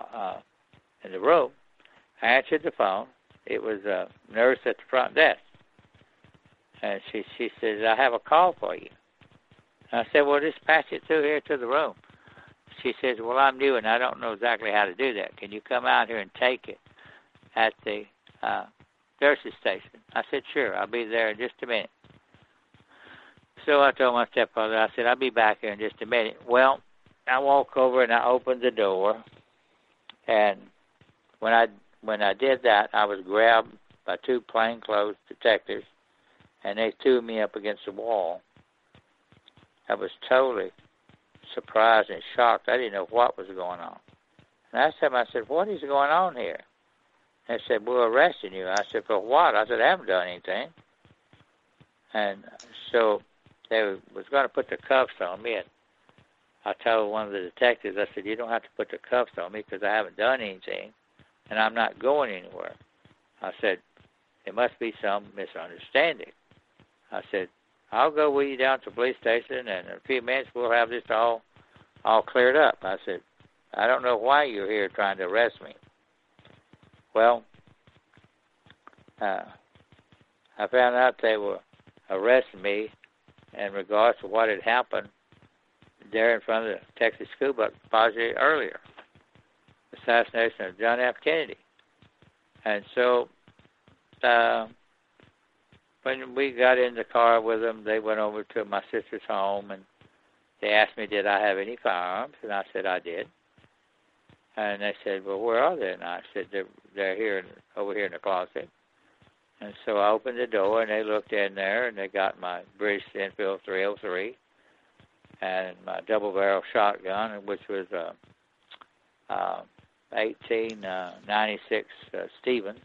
in the room. I answered the phone. It was a nurse at the front desk. And she says, I have a call for you. And I said, well, just pass it through here to the room. She says, well, I'm new, and I don't know exactly how to do that. Can you come out here and take it at the nurse's station? I said, sure, I'll be there in just a minute. So I told my stepfather, I said, I'll be back here in just a minute. Well, I walk over and I open the door, and when I did that, I was grabbed by two plainclothes detectives, and they threw me up against the wall. I was totally surprised and shocked. I didn't know what was going on. And I asked them, I said, what is going on here? They said, we're arresting you. I said, for what? I said, I haven't done anything. And so they was going to put the cuffs on me, and I told one of the detectives, I said, you don't have to put the cuffs on me because I haven't done anything, and I'm not going anywhere. I said, it must be some misunderstanding. I said, I'll go with you down to the police station, and in a few minutes we'll have this all cleared up. I said, I don't know why you're here trying to arrest me. Well, I found out they were arresting me in regards to what had happened there in front of the Texas School Book Depository earlier, the assassination of John F. Kennedy. And so when we got in the car with them, they went over to my sister's home, and they asked me, did I have any firearms? And I said I did. And they said, well, where are they? And I said, they're here, over here in the closet. And so I opened the door, and they looked in there, and they got my British Enfield 303. and my double-barrel shotgun, which was a 1896 Stevens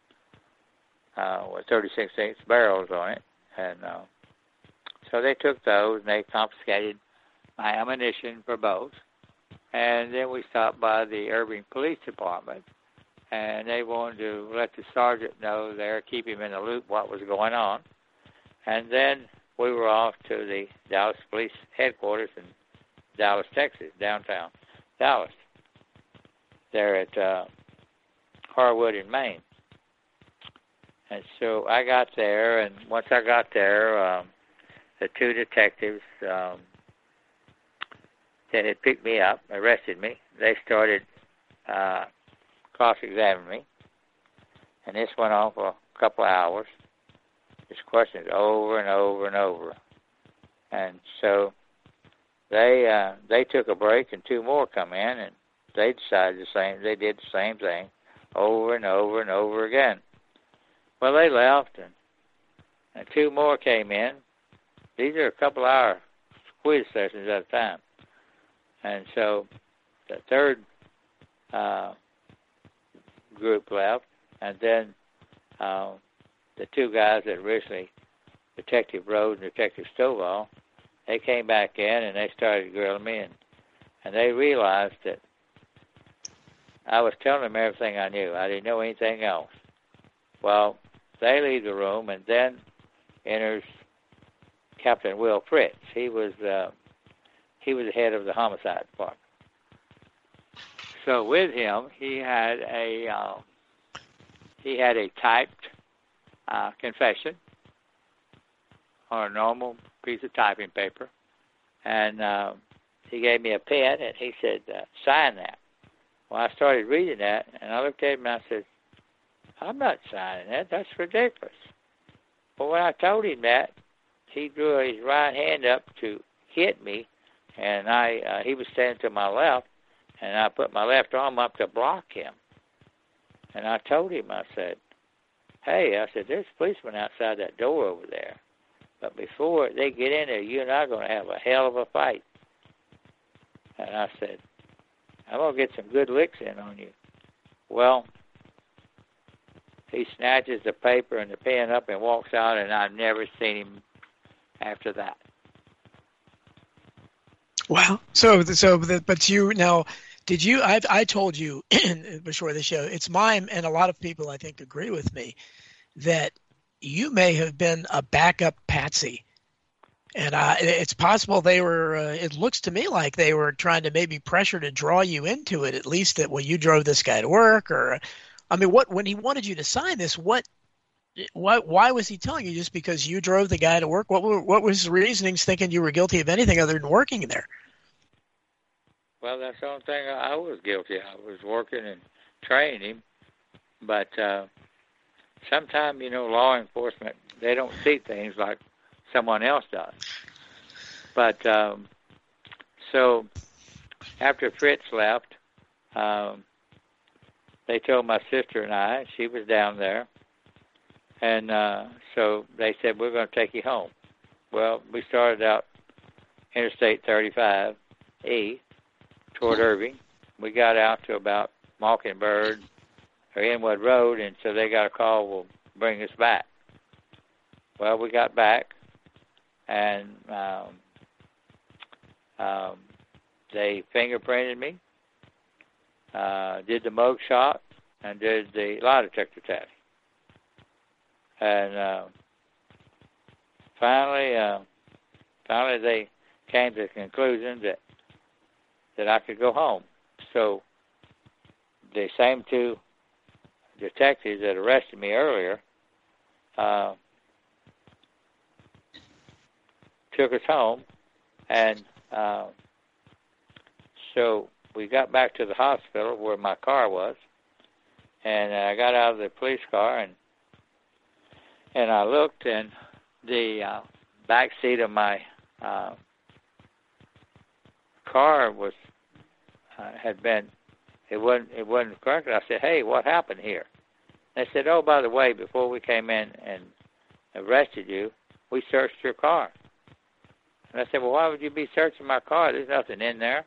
with 36-inch barrels on it. And so they took those, and they confiscated my ammunition for both. And then we stopped by the Irving Police Department, and they wanted to let the sergeant know there, keep him in the loop what was going on. And then we were off to the Dallas Police Headquarters in Dallas, Texas, downtown Dallas, there at Harwood in Maine. And so I got there, and once I got there, the two detectives that had picked me up, arrested me, they started cross-examining me. And this went on for a couple of hours. Just questions over and over and over. And so they took a break, and two more come in, and they decided they did the same thing over and over and over again. Well, they left, and two more came in. These are a couple hour quiz sessions at a time. And so the third group left, and then the two guys that originally, Detective Rhodes and Detective Stovall, they came back in and they started grilling me, and they realized that I was telling them everything I knew. I didn't know anything else. Well, they leave the room, and then enters Captain Will Fritz. He was the head of the homicide department. So with him, he had a typed confession on a normal piece of typing paper, and he gave me a pen, and he said, sign that. Well, I started reading that, and I looked at him, and I said, I'm not signing that. That's ridiculous. But when I told him that, he drew his right hand up to hit me, and he was standing to my left, and I put my left arm up to block him. And I told him, I said, hey, I said, there's a policeman outside that door over there. But before they get in there, you and I are going to have a hell of a fight. And I said, I'm going to get some good licks in on you. Well, he snatches the paper and the pen up and walks out, and I've never seen him after that. Wow. But you now, did you? I told you before the show. It's mine, and a lot of people I think agree with me that you may have been a backup patsy, and it's possible they were. It looks to me like they were trying to maybe pressure to draw you into it. At least that when you drove this guy to work, or I mean, when he wanted you to sign this, why was he telling you just because you drove the guy to work? What was his reasonings thinking you were guilty of anything other than working there? Well, that's the only thing I was guilty of. I was working and training him. But sometimes, law enforcement, they don't see things like someone else does. But so after Fritz left, they told my sister and I, she was down there, and so they said, we're going to take you home. Well, we started out Interstate 35E toward Irving. We got out to about Mockingbird or Inwood Road, and so they got a call, will bring us back. Well, we got back, and they fingerprinted me, did the mug shot, and did the lie detector test. And finally they came to the conclusion that I could go home. So the same two detectives that arrested me earlier took us home, and so we got back to the hospital where my car was, and I got out of the police car, and I looked, and the back seat of my car was it wasn't correct. I said, hey, what happened here? They said, oh, by the way, before we came in and arrested you, we searched your car. And I said, well, why would you be searching my car? There's nothing in there.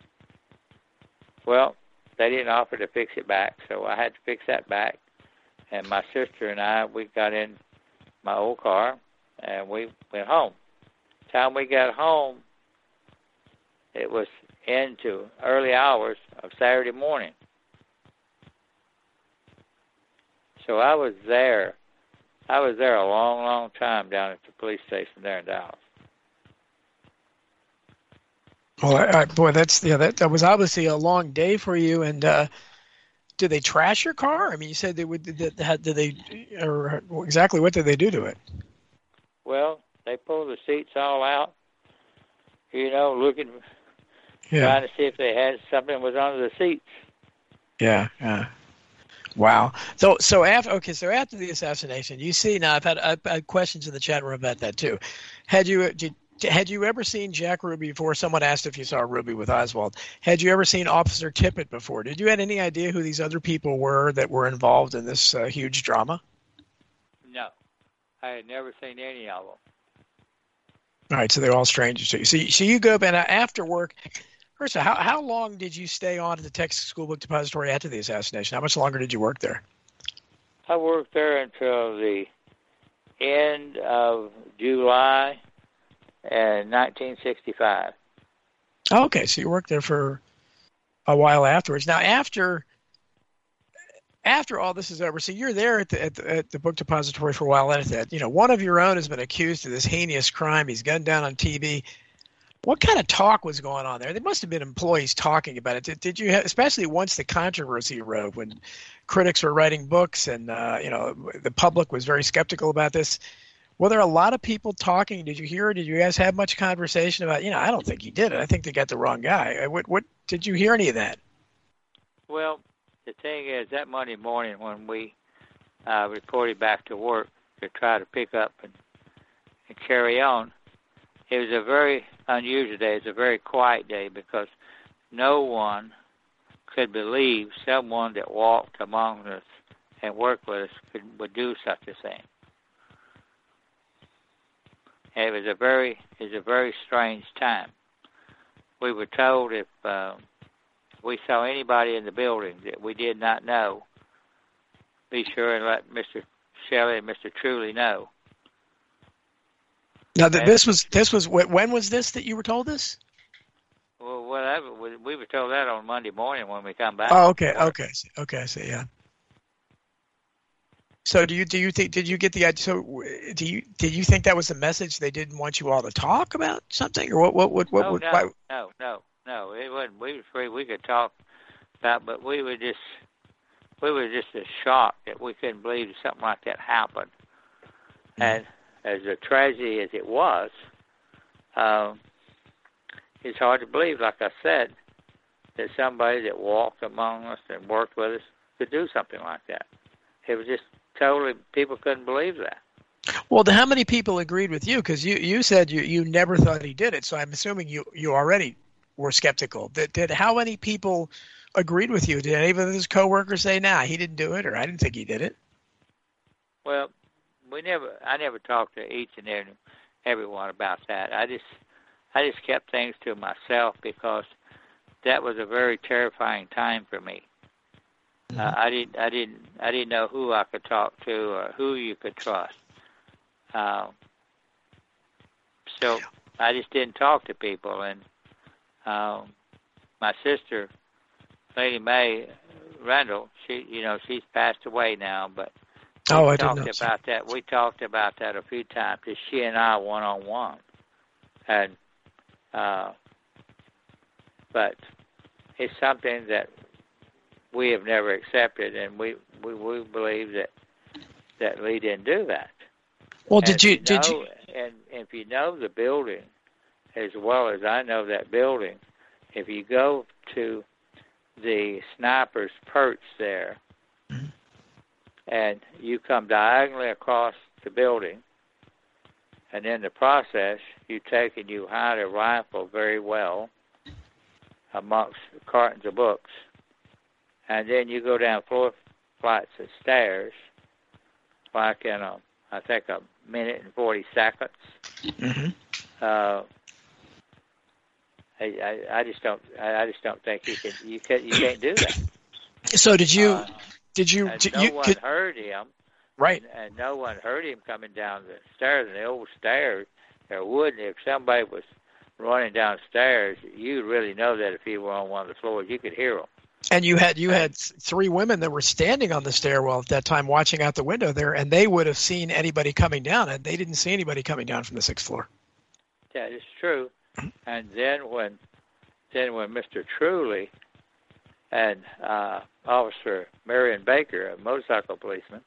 Well, they didn't offer to fix it back, so I had to fix that back. And my sister and I, we got in my old car, and we went home. Time we got home, it was into early hours of Saturday morning. So I was there a long, long time down at the police station there in Dallas. Well, boy, that was obviously a long day for you. And did they trash your car? I mean, you said they would. Did they, or exactly what did they do to it? Well, they pulled the seats all out. Looking, trying to see if they had something was under the seats. Yeah. Wow. So after the assassination, you see now I've had questions in the chat room about that too. Had you ever seen Jack Ruby before? Someone asked if you saw Ruby with Oswald. Had you ever seen Officer Tippit before? Did you have any idea who these other people were that were involved in this huge drama? No, I had never seen any of them. All right, so they're all strangers to you. So you go up, and after work, first of all, how long did you stay on at the Texas School Book Depository after the assassination? How much longer did you work there? I worked there until the end of July in 1965. Oh, okay, so you worked there for a while afterwards. Now, after all this is over, so you're there at the book depository for a while, and one of your own has been accused of this heinous crime. He's gunned down on TV. What kind of talk was going on there? There must have been employees talking about it. Did you have, especially once the controversy arose, when critics were writing books and the public was very skeptical about this? Were there a lot of people talking? Did you hear? Did you guys have much conversation about? I don't think he did it. I think they got the wrong guy. What did you hear any of that? Well, the thing is, that Monday morning when we reported back to work to try to pick up and carry on, it was a very unusual day. It's a very quiet day because no one could believe someone that walked among us and worked with us would do such a thing. And it was a very strange time. We were told if we saw anybody in the building that we did not know, be sure and let Mr. Shelley and Mr. Truly know. Now, this was when was this that you were told this? Well, whatever. We were told that on Monday morning when we come back. Oh, okay. So yeah. So did you think that was the message? They didn't want you all to talk about something, or what? No. It wasn't. We were free. We could talk about, but we were just as shocked that we couldn't believe something like that happened. Mm-hmm. And as a tragedy as it was, it's hard to believe, like I said, that somebody that walked among us and worked with us could do something like that. It was just totally, people couldn't believe that. Well, how many people agreed with you? Because you said you never thought he did it, so I'm assuming you already were skeptical. Did how many people agreed with you? Did any of his coworkers say, "Nah, he didn't do it," or "I didn't think he did it"? Well, I never talked to each and everyone about that. I just kept things to myself because that was a very terrifying time for me. Mm-hmm. I didn't know who I could talk to or who you could trust. So I just didn't talk to people. And my sister, Lady Mae Randall, she's passed away now, but we talked about that. We talked about that a few times, just she and I one-on-one. And but it's something that we have never accepted, and we believe that Lee didn't do that. Well, and did you? And if you know the building as well as I know that building, if you go to the sniper's perch there, mm-hmm. and you come diagonally across the building, and in the process, you take and you hide a rifle very well amongst cartons of books, and then you go down 4 flights of stairs, like in I think a minute and 40 seconds. Mm-hmm. I just don't think you can't do that. So did you And no one heard him. right? And no one heard him coming down the stairs. And the old stairs, there wouldn't. If somebody was running downstairs, you'd really know that if he were on one of the floors, you could hear him. And you had three women that were standing on the stairwell at that time, watching out the window there, and they would have seen anybody coming down, and they didn't see anybody coming down from the 6th floor. That is true. And then when Mr. Truly and Officer Marion Baker, a motorcycle policeman,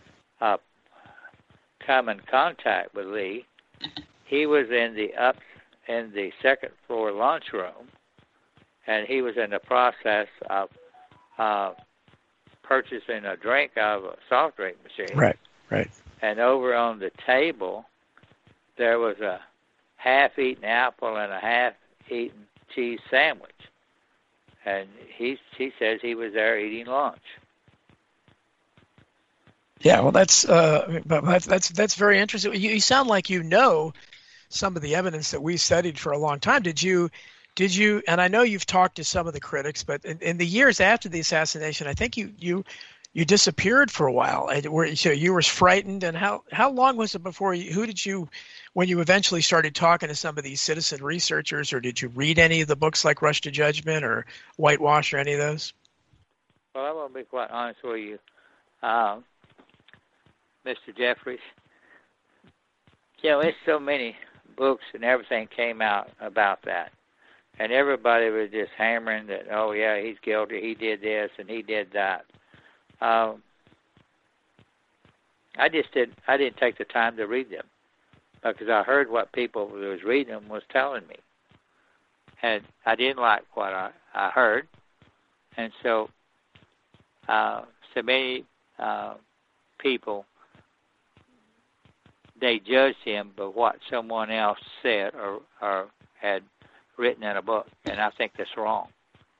come in contact with Lee, he was in the 2nd floor lunchroom, and he was in the process of purchasing a drink out of a soft drink machine. Right. And over on the table, there was a half-eaten apple and a half-eaten cheese sandwich. And he says he was there eating lunch. Yeah, well, that's very interesting. You sound like you know some of the evidence that we studied for a long time. Did you? And I know you've talked to some of the critics, but in the years after the assassination, I think you disappeared for a while. So you were frightened. And how long was it before when you eventually started talking to some of these citizen researchers, or did you read any of the books like Rush to Judgment or Whitewash or any of those? Well, I want to be quite honest with you, Mr. Jeffries. It's so many books and everything came out about that. And everybody was just hammering that, oh, yeah, he's guilty, he did this and he did that. I didn't take the time to read them because I heard what people who was reading them was telling me. And I didn't like what I heard. And so many people, they judged him by what someone else said or had written in a book, and I think that's wrong.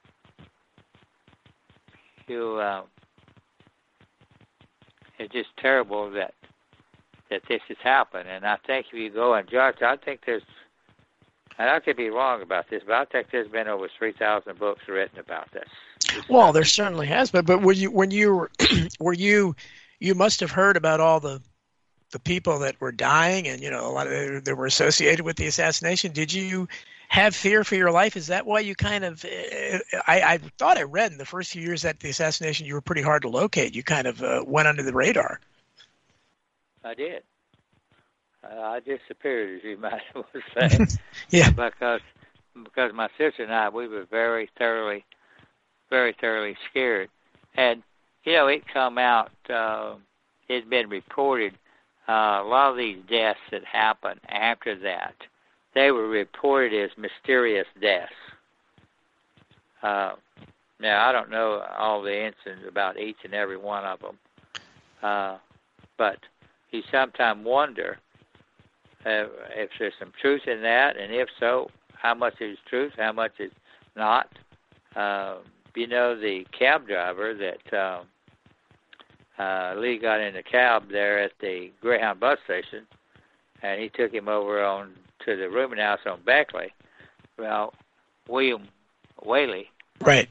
It's just terrible that this has happened, and I think if you go and judge, I think and I could be wrong about this, but I think there's been over 3,000 books written about this. Well, there certainly has, but when you you must have heard about all the people that were dying, and a lot of that were associated with the assassination. Did you have fear for your life? Is that why you kind of? I thought I read in the first few years after the assassination you were pretty hard to locate. You kind of went under the radar. I did. I disappeared, as you might well say. Yeah. Because my sister and I, we were very thoroughly scared, and it come out. It's been reported. A lot of these deaths that happened after that, they were reported as mysterious deaths. Now, I don't know all the incidents about each and every one of them, but you sometimes wonder if there's some truth in that, and if so, how much is truth, how much is not. The cab driver that Lee got in the cab there at the Greyhound bus station, and he took him over to the rooming house on Beckley. Well, William Whaley, right.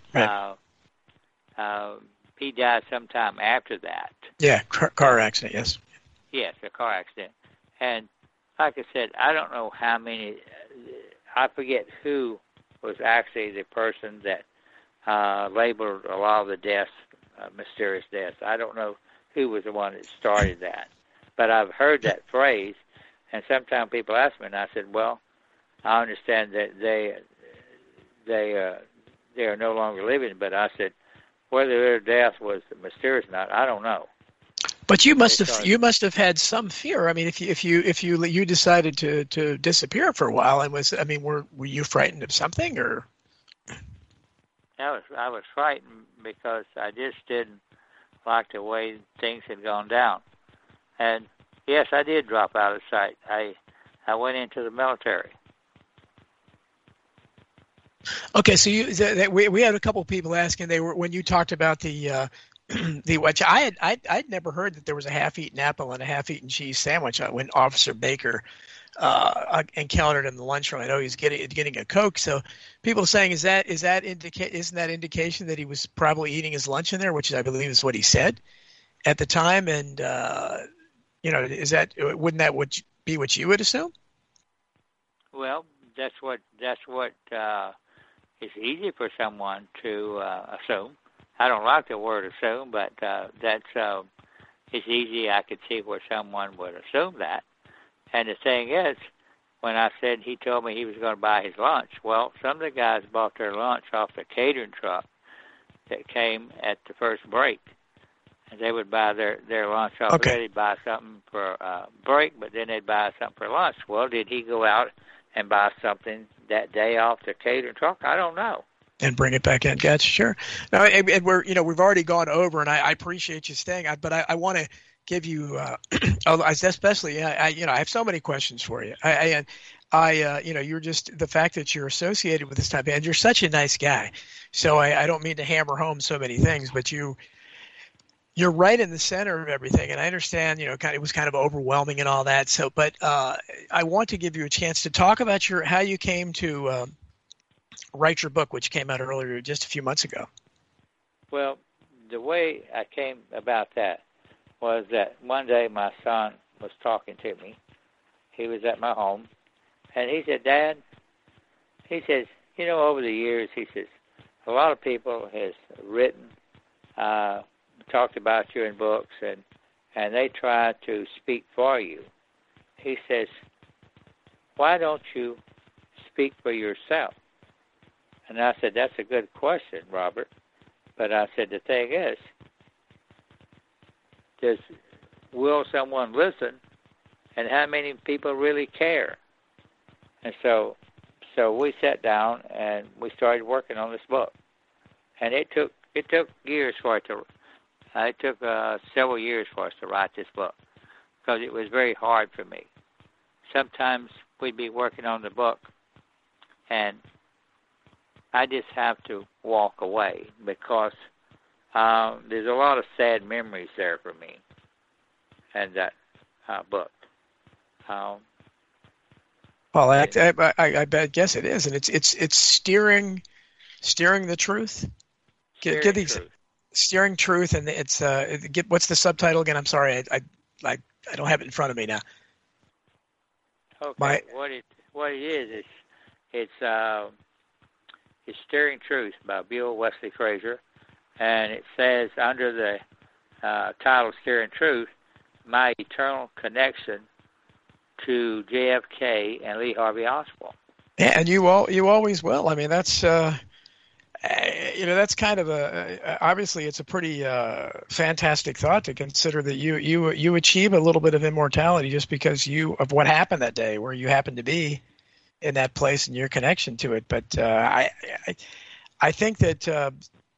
He died sometime after that. Yeah, car accident. Yes. Yes, a car accident. And like I said, I don't know how many. I forget who was actually the person that labeled a lot of the deaths mysterious deaths. I don't know who was the one that started that, but I've heard that phrase, and sometimes people ask me, and I said, well, I understand that they are no longer living, but I said, whether their death was mysterious or not, I don't know. But you must have had some fear. I mean, if you decided to disappear for a while, and were you frightened of something, or? I was frightened because I just didn't like the way things had gone down. And yes, I did drop out of sight. I went into the military. Okay, so we had a couple of people asking. They were when you talked about the which I'd never heard that there was a half-eaten apple and a half-eaten cheese sandwich when Officer Baker encountered him in the lunchroom. I know he's getting a Coke. So people are saying, isn't that indication that he was probably eating his lunch in there, which I believe is what he said at the time. And wouldn't that be what you would assume? Well, that's what is easy for someone to assume. I don't like the word assume, but it's easy. I could see where someone would assume that. And the thing is, when I said he told me he was going to buy his lunch, well, some of the guys bought their lunch off the catering truck that came at the first break. And they would buy their lunch off. Okay. They'd buy something for break, but then they'd buy something for lunch. Well, did he go out and buy something that day off the catering truck? I don't know. And bring it back in. Gotcha, sure. Now, and we've already gone over, and I appreciate you staying. But I want to give you, especially, I have so many questions for you. You're just the fact that you're associated with this type of, and you're such a nice guy. So I don't mean to hammer home so many things, but you're right in the center of everything, and I understand. It was kind of overwhelming and all that. So, but I want to give you a chance to talk about how you came to write your book, which came out earlier, just a few months ago. Well, the way I came about that was that one day my son was talking to me. He was at my home, and he said, "Dad," he says, over the years, he says, a lot of people has written, talked about you in books, and they try to speak for you. He says, "Why don't you speak for yourself?" And I said, "That's a good question, Robert." But I said, the thing is, will someone listen, and how many people really care? And so we sat down and we started working on this book, and it took years for it to. It took several years for us to write this book because it was very hard for me. Sometimes we'd be working on the book, and I just have to walk away because there's a lot of sad memories there for me in that book. Well, I guess it is, and it's steering the truth. Steering truth, and it's what's the subtitle again? I'm sorry, I don't have it in front of me now. Okay, what it is it's Steering Truth by Bill Wesley Fraser, and it says under the title Steering Truth, my eternal connection to JFK and Lee Harvey Oswald. Yeah, and you always will. I mean, that's that's kind of obviously it's a pretty fantastic thought to consider that you achieve a little bit of immortality just because of what happened that day, where you happened to be in that place and your connection to it. But I think that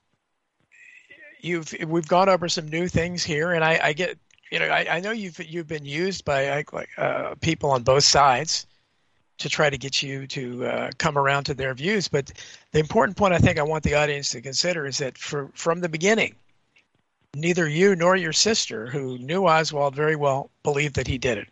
we've gone over some new things here, and I get I know you've been used by people on both sides to try to get you to come around to their views. But the important point I think I want the audience to consider is that from the beginning, neither you nor your sister, who knew Oswald very well, believed that he did it.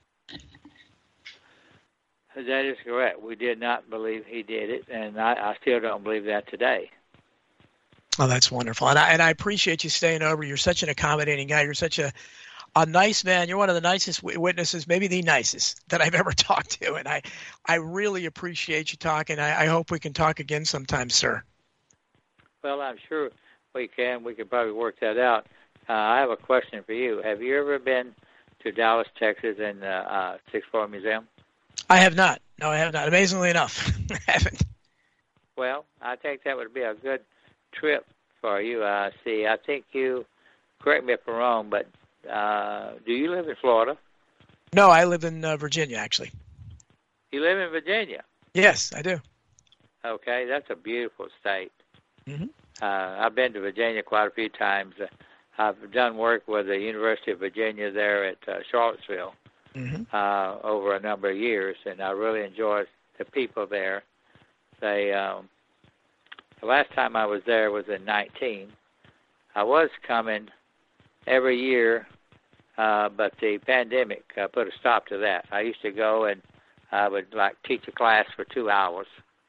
That is correct. We did not believe he did it, and I still don't believe that today. Oh, that's wonderful. And I appreciate you staying over. You're such an accommodating guy. You're such a nice man. You're one of the nicest witnesses, maybe the nicest that I've ever talked to. And I really appreciate you talking. I hope we can talk again sometime, sir. Well, I'm sure we can. We can probably work that out. I have a question for you. Have you ever been to Dallas, Texas, and the Sixth Floor Museum? I have not. No, I have not. Amazingly enough, I haven't. Well, I think that would be a good trip for you. See, I think you, correct me if I'm wrong, but do you live in Florida? No, I live in Virginia, actually. You live in Virginia? Yes, I do. Okay, that's a beautiful state. Mm-hmm. I've been to Virginia quite a few times. I've done work with the University of Virginia there at Charlottesville over a number of years, and I really enjoy the people there. They the last time I was there was in 19. I was coming every year, but the pandemic put a stop to that. I used to go and I would like teach a class for 2 hours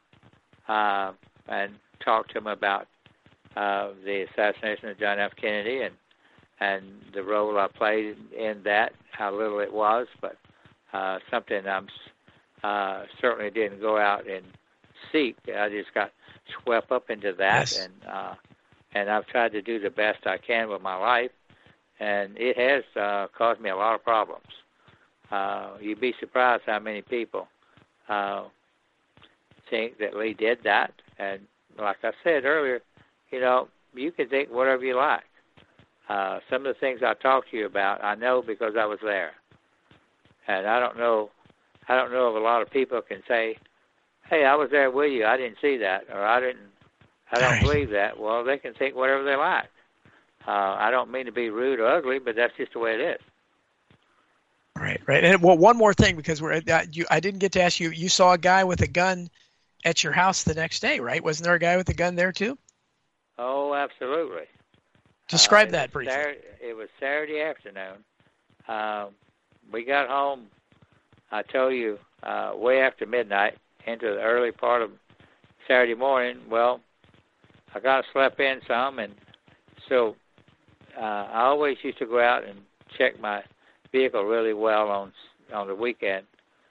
and talk to them about the assassination of John F. Kennedy and the role I played in that, how little it was, but something I'm certainly didn't go out and seek. I just got swept up into that, Yes. and I've tried to do the best I can with my life, and it has caused me a lot of problems. You'd be surprised how many people think that Lee did that, and like I said earlier, you know, you can think whatever you like. Some of the things I talked to you about, I know because I was there, and I don't know if a lot of people can say, "Hey, I was there with you. I didn't see that," or "I don't Right. believe that." Well, they can think whatever they like. I don't mean to be rude or ugly, but that's just the way it is. Right. And well, one more thing, because I didn't get to ask you. You saw a guy with a gun at your house the next day, right? Wasn't there a guy with a gun there too? Oh, absolutely. Describe that briefly. It was Saturday afternoon. We got home, I told you, way after midnight into the early part of Saturday morning. Well, I got to sleep in some, and so I always used to go out and check my vehicle really well on the weekend,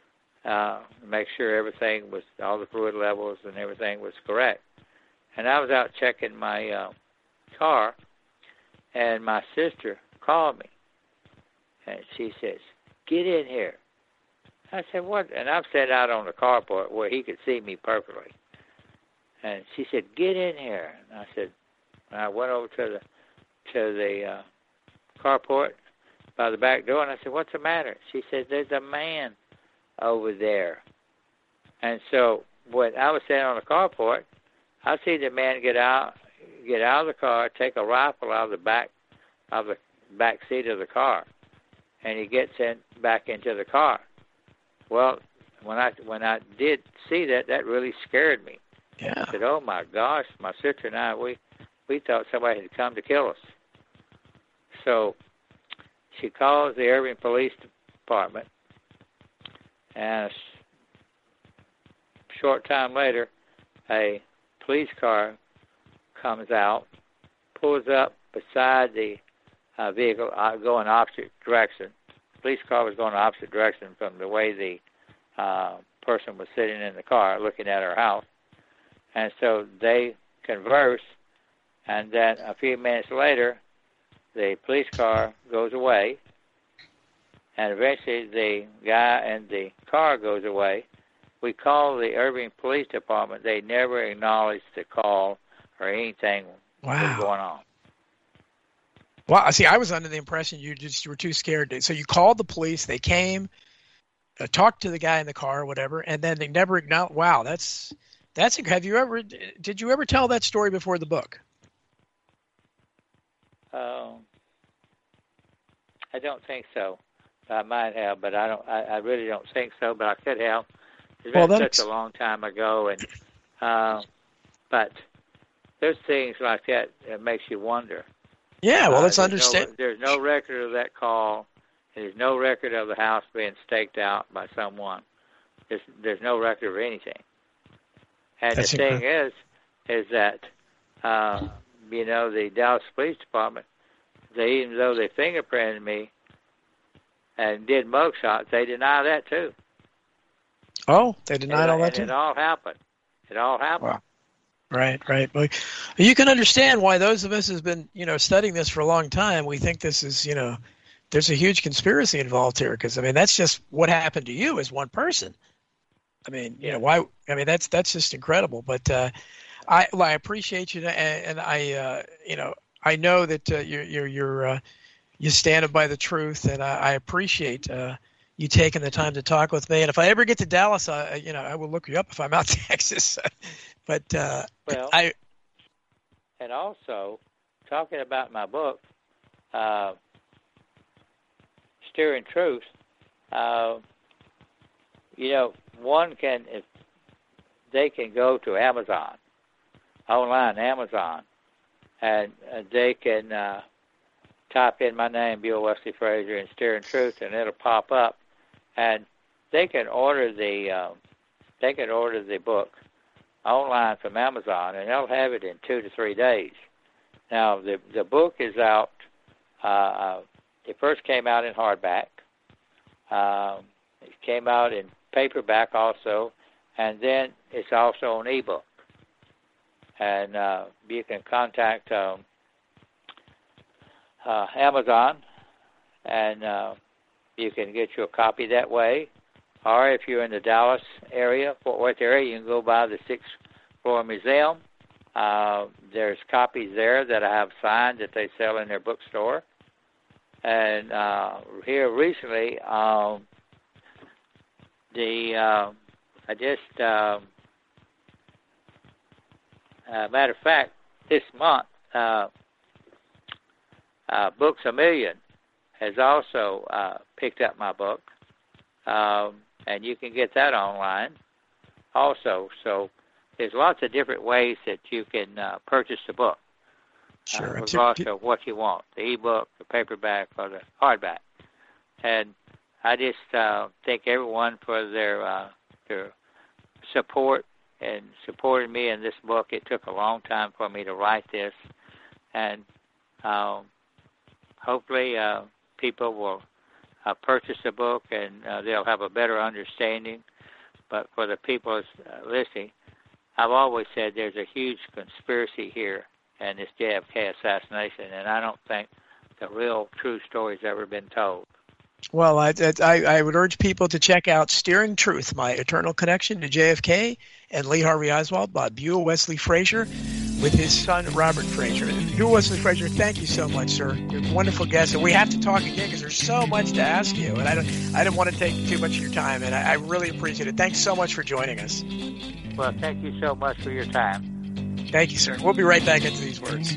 make sure everything was, all the fluid levels and everything was correct. And I was out checking my car, and my sister called me, and she says, "Get in here." I said, "What?" And I'm sitting out on the carport where he could see me perfectly. And she said, "Get in here." And I said, I went over to the carport by the back door, and I said, "What's the matter?" She said, "There's a man over there." And so when I was sitting on the carport, I see the man get out of the car, take a rifle out of the back seat of the car, and he gets back into the car. Well, when I did see that, that really scared me. Yeah. I said, "Oh my gosh!" My sister and I, we thought somebody had come to kill us. So she calls the Irving Police Department, and a short time later, a police car comes out, pulls up beside the vehicle, going opposite direction. The police car was going opposite direction from the way the person was sitting in the car looking at our house. And so they converse, and then a few minutes later, the police car goes away, and eventually the guy in the car goes away. We call the Irving Police Department. They never acknowledged the call or anything was going on. Well, see, I was under the impression you were too scared. So you called the police. They came, talked to the guy in the car or whatever, and then they never acknowledged. Wow, that's. Did you ever tell that story before the book? I don't think so. I might have, but I really don't think so. But I could have. It's been such a long time ago, and but there's things like that that makes you wonder. Yeah, well, let's understand. There's no record of that call. There's no record of the house being staked out by someone. There's no record of anything. And That's the thing is that the Dallas Police Department, even though they fingerprinted me and did mugshots, they deny that too. Oh, they denied all that too? It all happened. Wow. Right. Well, you can understand why those of us who've been, studying this for a long time, we think this is, there's a huge conspiracy involved here. Because, that's just what happened to you as one person. Why? That's just incredible. But I appreciate you, and I know that you stand by the truth, and I appreciate you taking the time to talk with me. And if I ever get to Dallas, I will look you up if I'm out in Texas. But and also talking about my book, Steering Truth. One can, if they can go to Amazon, online Amazon, and they can type in my name, Buell Wesley Frazier, and Steering Truth, and it'll pop up, and they can order the book online from Amazon, and they'll have it in 2 to 3 days. Now, the book is out. It first came out in hardback. It came out in paperback also, and then it's also on ebook. And you can contact Amazon, and you can get you a copy that way. Or if you're in the Dallas area, Fort Worth area, you can go by the 6th Floor Museum. There's copies there that I have signed that they sell in their bookstore. And here recently, matter of fact, this month, Books A Million has also picked up my book, and you can get that online also. So there's lots of different ways that you can purchase the book, regardless of what you want, the ebook, the paperback, or the hardback. And I just thank everyone for their support and supporting me in this book. It took a long time for me to write this, and hopefully people will purchase the book, and they'll have a better understanding. But for the people listening, I've always said there's a huge conspiracy here in this JFK assassination, and I don't think the real true story's ever been told. Well, I would urge people to check out Steering Truth, My Eternal Connection to JFK and Lee Harvey Oswald by Buell Wesley Frazier with his son, Robert Frazier. Buell Wesley Frazier, thank you so much, sir. You're a wonderful guest, and we have to talk again because there's so much to ask you, and I didn't want to take too much of your time, and I really appreciate it. Thanks so much for joining us. Well, thank you so much for your time. Thank you, sir. We'll be right back into these words.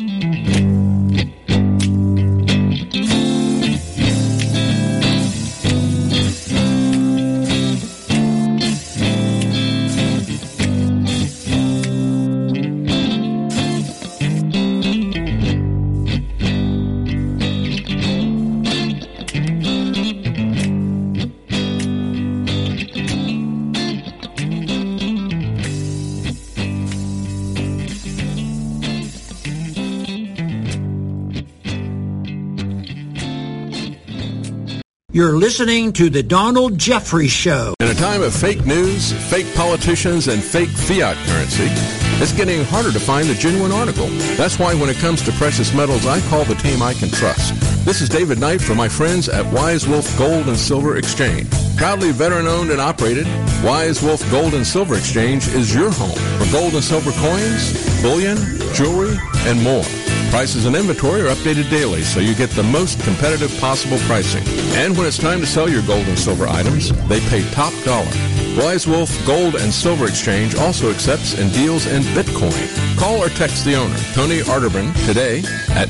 You're listening to The Donald Jeffries Show. In a time of fake news, fake politicians, and fake fiat currency, it's getting harder to find the genuine article. That's why when it comes to precious metals, I call the team I can trust. This is David Knight for my friends at Wise Wolf Gold and Silver Exchange. Proudly veteran-owned and operated, Wise Wolf Gold and Silver Exchange is your home for gold and silver coins, bullion, jewelry, and more. Prices and inventory are updated daily, so you get the most competitive possible pricing. And when it's time to sell your gold and silver items, they pay top dollar. Wise Wolf Gold and Silver Exchange also accepts and deals in Bitcoin. Call or text the owner, Tony Arterburn, today at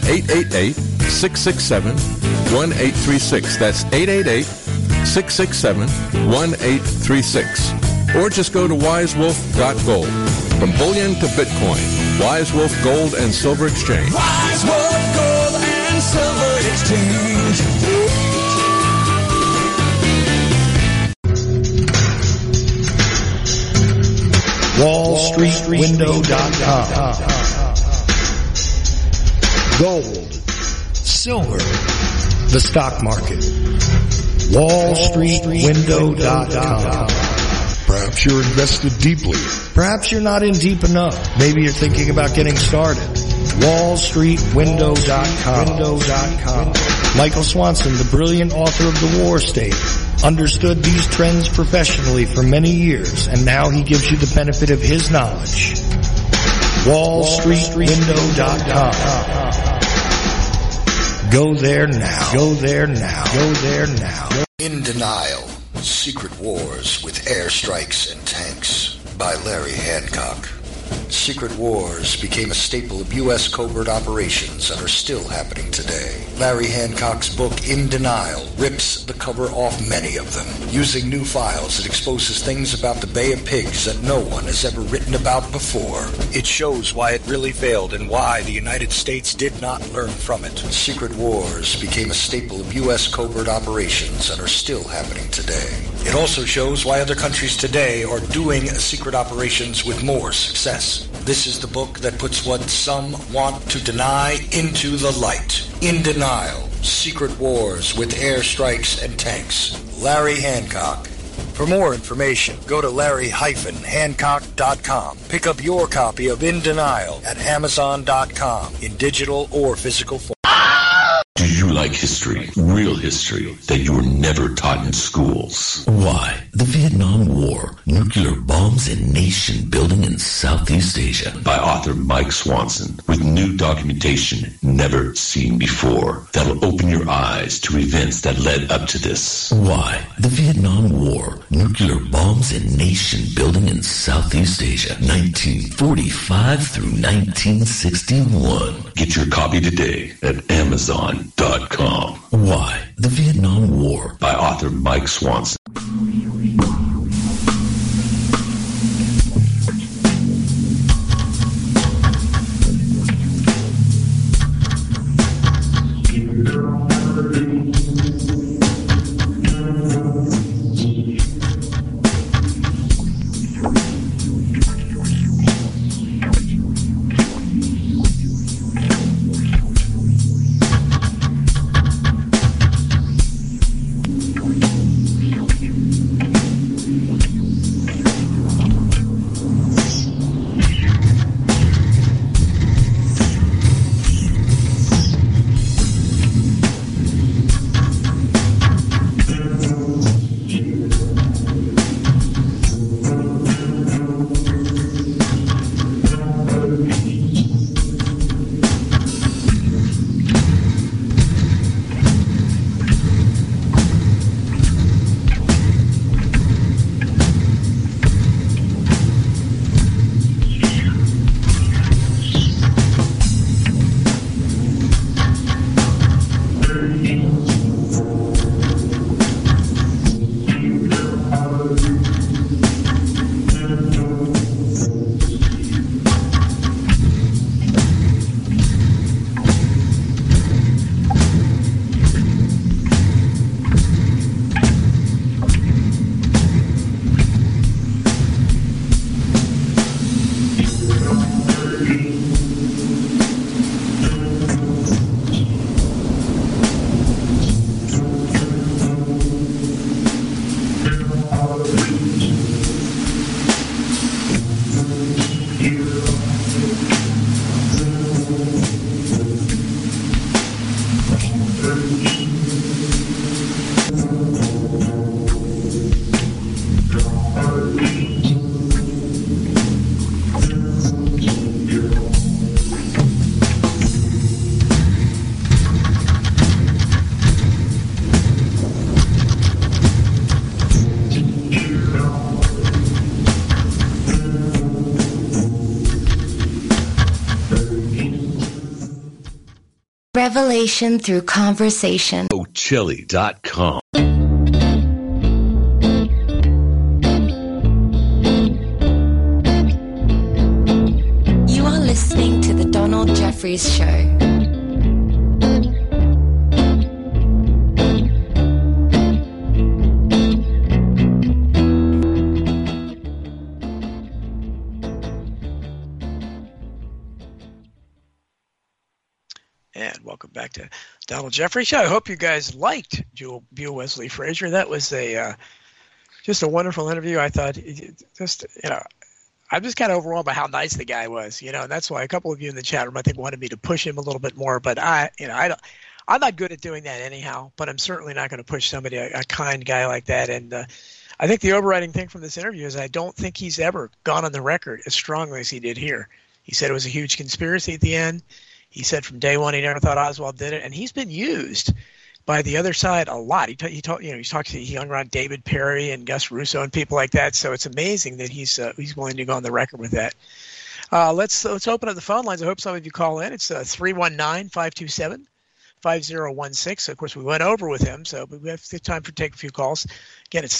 888-667-1836. That's 888-667-1836. Or just go to wisewolf.gold. From bullion to Bitcoin, Wise Wolf Gold and Silver Exchange. Wise Wolf Gold and Silver Exchange. WallStreetWindow.com. Gold, silver, the stock market. WallStreetWindow.com. Perhaps you're invested deeply. Perhaps you're not in deep enough. Maybe you're thinking about getting started. WallStreetWindow.com. Michael Swanson, the brilliant author of The War State, understood these trends professionally for many years, and now he gives you the benefit of his knowledge. WallStreetWindow.com. Go there now. Go there now. Go there now. In Denial, Secret Wars with Airstrikes and Tanks by Larry Hancock. Secret wars became a staple of U.S. covert operations and are still happening today. Larry Hancock's book, In Denial, rips the cover off many of them. Using new files, it exposes things about the Bay of Pigs that no one has ever written about before. It shows why it really failed and why the United States did not learn from it. Secret wars became a staple of U.S. covert operations and are still happening today. It also shows why other countries today are doing secret operations with more success. This is the book that puts what some want to deny into the light. In Denial, Secret Wars with Airstrikes and Tanks. Larry Hancock. For more information, go to larry-hancock.com. Pick up your copy of In Denial at amazon.com in digital or physical form. Do you like history, real history, that you were never taught in schools? Why? The Vietnam War, nuclear bombs and nation building in Southeast Asia, by author Mike Swanson, with new documentation never seen before that'll open your eyes to events that led up to this. Why? The Vietnam War, nuclear bombs and nation building in Southeast Asia, 1945 through 1961. Get your copy today at Amazon.com. Why? The Vietnam War, by author Mike Swanson. Revelation through conversation. Chili.com. You are listening to The Donald Jeffries Show. And welcome back to Donald Jeffries Show. I hope you guys liked Buell Wesley Frazier. That was just a wonderful interview. I thought, I'm just kind of overwhelmed by how nice the guy was, and that's why a couple of you in the chat room, I think, wanted me to push him a little bit more. But I'm not good at doing that anyhow. But I'm certainly not going to push somebody, a kind guy like that. And I think the overriding thing from this interview is I don't think he's ever gone on the record as strongly as he did here. He said it was a huge conspiracy at the end. He said from day one he never thought Oswald did it, and he's been used by the other side a lot. He hung around David Perry and Gus Russo and people like that. So it's amazing that he's willing to go on the record with that. Let's open up the phone lines. I hope some of you call in. It's 319-527-5016. Of course, we went over with him, so we have time to take a few calls. Again, it's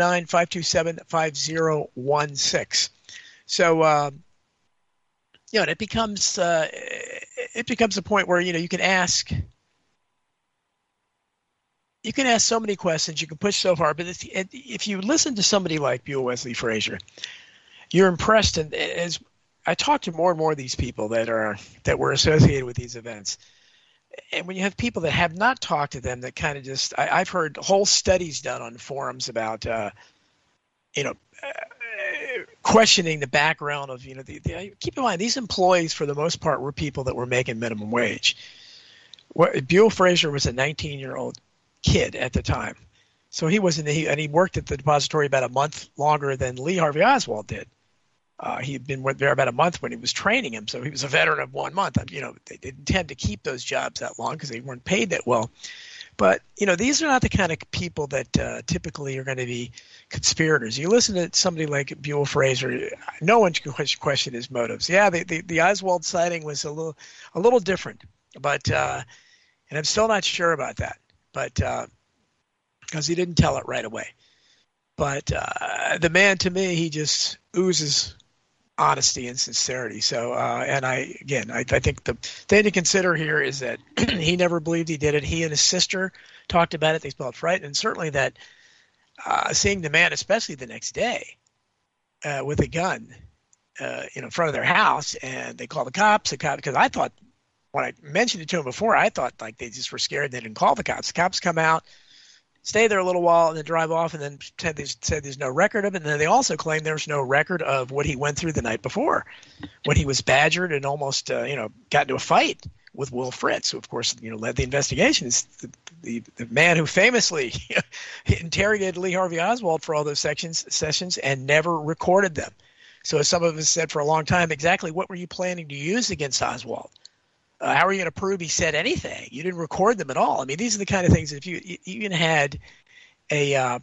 319-527-5016. So, it becomes a point where you can ask so many questions. You can push so far, but if you listen to somebody like Buell Wesley Frazier, you're impressed. And as I talk to more and more of these people that were associated with these events, and when you have people that have not talked to them, that kind of just I've heard whole studies done on forums about questioning the background of keep in mind these employees for the most part were people that were making minimum wage. Buell Frazier was a 19-year-old kid at the time, so he worked at the depository about a month longer than Lee Harvey Oswald did. He'd been there about a month when he was training him, so he was a veteran of 1 month. They didn't tend to keep those jobs that long because they weren't paid that well. But these are not the kind of people that typically are going to be conspirators. You listen to somebody like Buell Frazier, no one can question his motives. Yeah, the Oswald sighting was a little different, but and I'm still not sure about that. But because he didn't tell it right away. But the man, to me, he just oozes honesty and sincerity. So, and I think the thing to consider here is that he never believed he did it. He and his sister talked about it. They felt frightened, and certainly that seeing the man, especially the next day, with a gun, in front of their house, and they called the cops. Because I thought, when I mentioned it to him before, I thought like they just were scared. They didn't call the cops. The cops come out, stay there a little while, and then drive off, and then said there's no record of it. And then they also claimed there's no record of what he went through the night before, when he was badgered and almost got into a fight with Will Fritz, who of course led the investigation. Is the man who famously interrogated Lee Harvey Oswald for all those sessions and never recorded them. So as some of us said for a long time, exactly what were you planning to use against Oswald? How are you going to prove he said anything? You didn't record them at all. I mean, these are the kind of things that if you even had the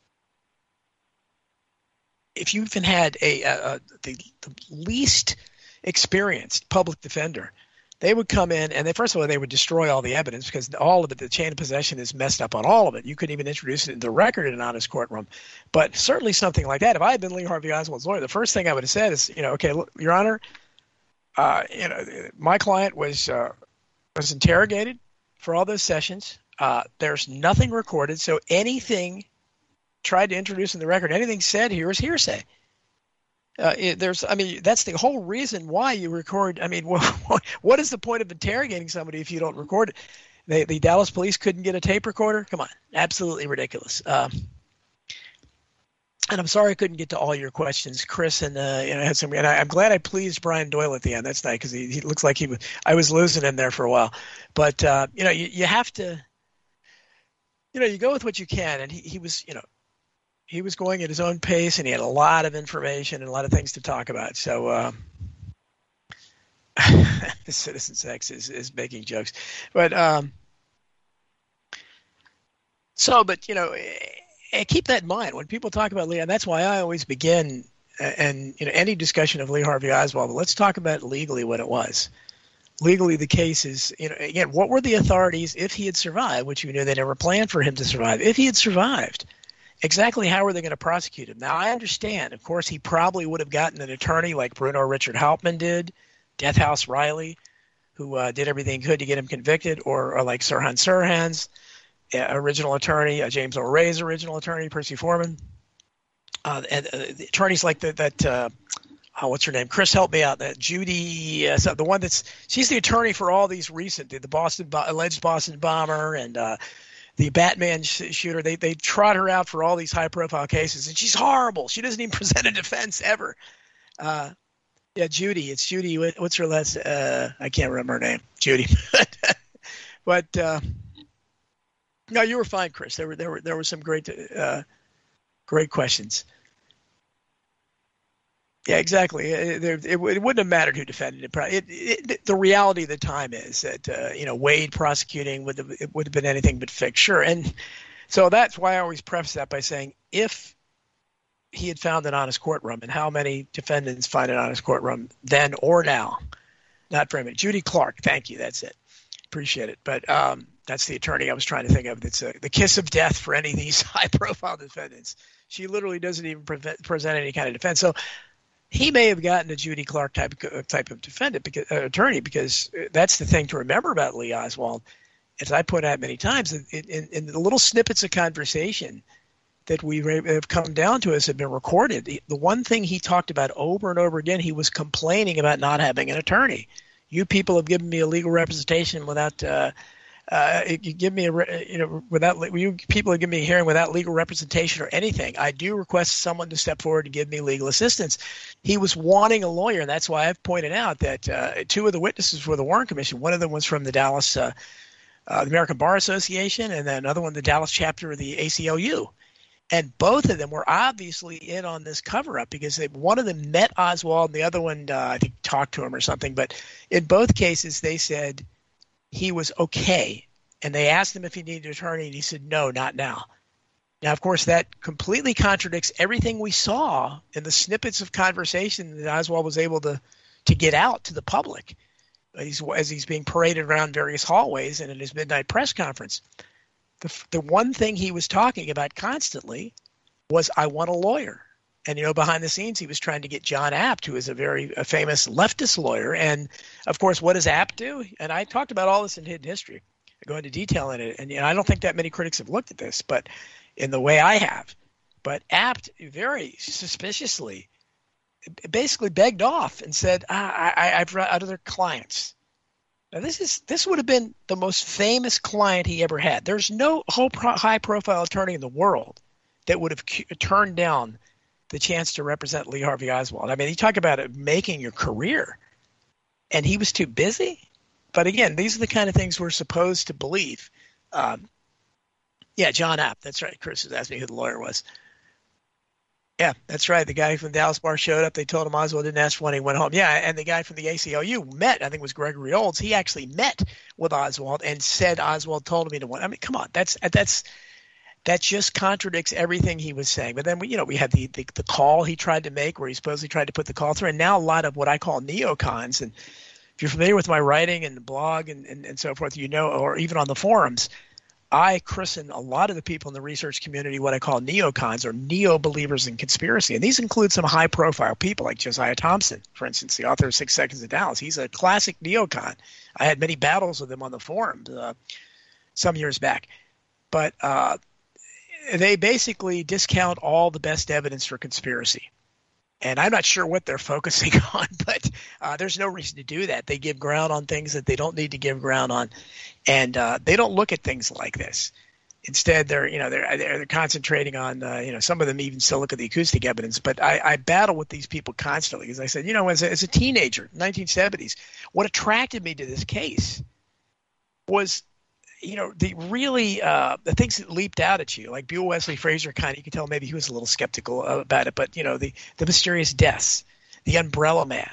least experienced public defender, they would come in and first of all, they would destroy all the evidence because all of it, the chain of possession is messed up on all of it. You couldn't even introduce it into the record in an honest courtroom. But certainly something like that, if I had been Lee Harvey Oswald's lawyer, the first thing I would have said is, okay, look, Your Honor, my client was interrogated for all those sessions. There's nothing recorded, so anything tried to introduce in the record, anything said here is hearsay. That's the whole reason why you record. I mean, what is the point of interrogating somebody if you don't record it? The Dallas police couldn't get a tape recorder? Come on, absolutely ridiculous. And I'm sorry I couldn't get to all your questions, Chris, and had some. And I'm glad I pleased Brian Doyle at the end. That's nice because he looks like I was losing him there for a while. But you have to, you go with what you can. And he was going at his own pace, and he had a lot of information and a lot of things to talk about. So the Citizen Sex is making jokes, but and keep that in mind when people talk about Lee, and that's why I always begin and any discussion of Lee Harvey Oswald. But let's talk about legally what it was. Legally, the case is, again, what were the authorities if he had survived, which they never planned for him to survive. If he had survived, exactly how are they going to prosecute him? Now, I understand, of course, he probably would have gotten an attorney like Bruno Richard Hauptmann did, Death House Riley, who did everything he could to get him convicted, or like Sirhan Sirhan's original attorney, James O'Rea's original attorney, Percy Foreman, and attorneys like that. What's her name? Chris, help me out. That Judy, the one she's the attorney for all these recent, the alleged Boston bomber and the Batman shooter. They trot her out for all these high profile cases, and she's horrible. She doesn't even present a defense ever. Judy. It's Judy. What's her last? I can't remember her name. Judy. But. No, you were fine, Chris. There were some great questions. Yeah, exactly. It wouldn't have mattered who defended it. The reality of the time is that Wade prosecuting would have been anything but fixed. Sure, and so that's why I always preface that by saying if he had found an honest courtroom, and how many defendants find an honest courtroom then or now? Not very many. Judy Clark, thank you. That's it. Appreciate it. But that's the attorney I was trying to think of. It's the kiss of death for any of these high-profile defendants. She literally doesn't even present any kind of defense. So he may have gotten a Judy Clark type of defendant, attorney, because that's the thing to remember about Lee Oswald. As I point out many times, in the little snippets of conversation that we have come down to us have been recorded. The one thing he talked about over and over again, he was complaining about not having an attorney. You people have given me a legal representation without you give me you people have given me a hearing without legal representation or anything. I do request someone to step forward and give me legal assistance. He was wanting a lawyer, and that's why I've pointed out that two of the witnesses were the Warren Commission. One of them was from the Dallas, the American Bar Association, and then another one, the Dallas chapter of the ACLU. And both of them were obviously in on this cover-up because one of them met Oswald and the other one, I think, talked to him or something. But in both cases, they said he was okay. And they asked him if he needed an attorney, and he said, no, not now. Now, of course, that completely contradicts everything we saw in the snippets of conversation that Oswald was able to get out to the public as he's being paraded around various hallways and in his midnight press conference. The one thing he was talking about constantly was, I want a lawyer. And, behind the scenes, he was trying to get John Abt, who is a famous leftist lawyer. And, of course, what does Abt do? And I talked about all this in Hidden History. I go into detail in it. And I don't think that many critics have looked at this, but in the way I have. But Abt very suspiciously basically begged off and said, I've run out of their clients. Now, this would have been the most famous client he ever had. There's no high-profile attorney in the world that would have turned down the chance to represent Lee Harvey Oswald. I mean, you talk about it making your career, and he was too busy. But again, these are the kind of things we're supposed to believe. Yeah, John Abt. That's right. Chris has asked me who the lawyer was. Yeah, that's right. The guy from Dallas Bar showed up. They told him Oswald didn't ask for one. He went home. Yeah, and the guy from the ACLU met, I think it was Gregory Olds. He actually met with Oswald and said Oswald told him to want. I mean, come on. That just contradicts everything he was saying. But then, we had the call he tried to make where he supposedly tried to put the call through. And now a lot of what I call neocons, and if you're familiar with my writing and the blog and so forth, or even on the forums, I christen a lot of the people in the research community what I call neocons or neo-believers in conspiracy. And these include some high-profile people like Josiah Thompson, for instance, the author of 6 Seconds of Dallas. He's a classic neocon. I had many battles with him on the forums some years back. But they basically discount all the best evidence for conspiracy. And I'm not sure what they're focusing on, but there's no reason to do that. They give ground on things that they don't need to give ground on, and they don't look at things like this. Instead, they're concentrating on some of them even still look at the acoustic evidence. But I battle with these people constantly because I said, as a teenager, 1970s, what attracted me to this case was the things that leaped out at you, like Buell Wesley Fraser, you could tell maybe he was a little skeptical about it, but the mysterious deaths, the umbrella man,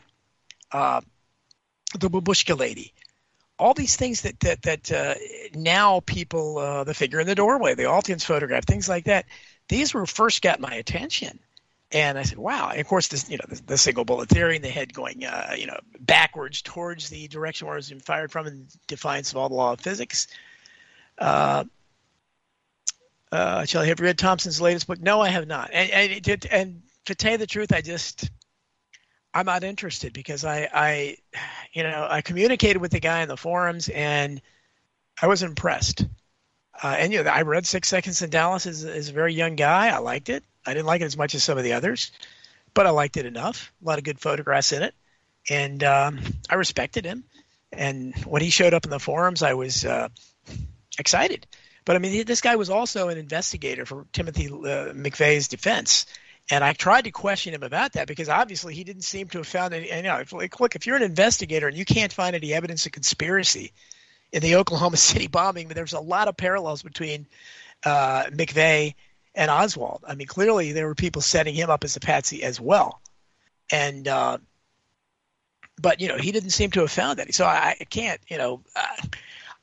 the babushka lady, all these things that now people, the figure in the doorway, the Altians photograph, things like that, these were first got my attention. And I said, wow. And of course, the single bullet theory and the head going, backwards towards the direction where it was being fired from in defiance of all the law of physics. Shall I have read Thompson's latest book? No, I have not. And to tell you the truth, I'm not interested because I communicated with the guy in the forums and I was impressed. I read 6 Seconds in Dallas as a very young guy. I liked it. I didn't like it as much as some of the others, but I liked it enough. A lot of good photographs in it. And I respected him. And when he showed up in the forums, I was excited. But, this guy was also an investigator for Timothy McVeigh's defense. And I tried to question him about that because obviously he didn't seem to have found any – look, if you're an investigator and you can't find any evidence of conspiracy in the Oklahoma City bombing, there's a lot of parallels between McVeigh and Oswald. Clearly there were people setting him up as a patsy as well. And but, he didn't seem to have found any. So I can't,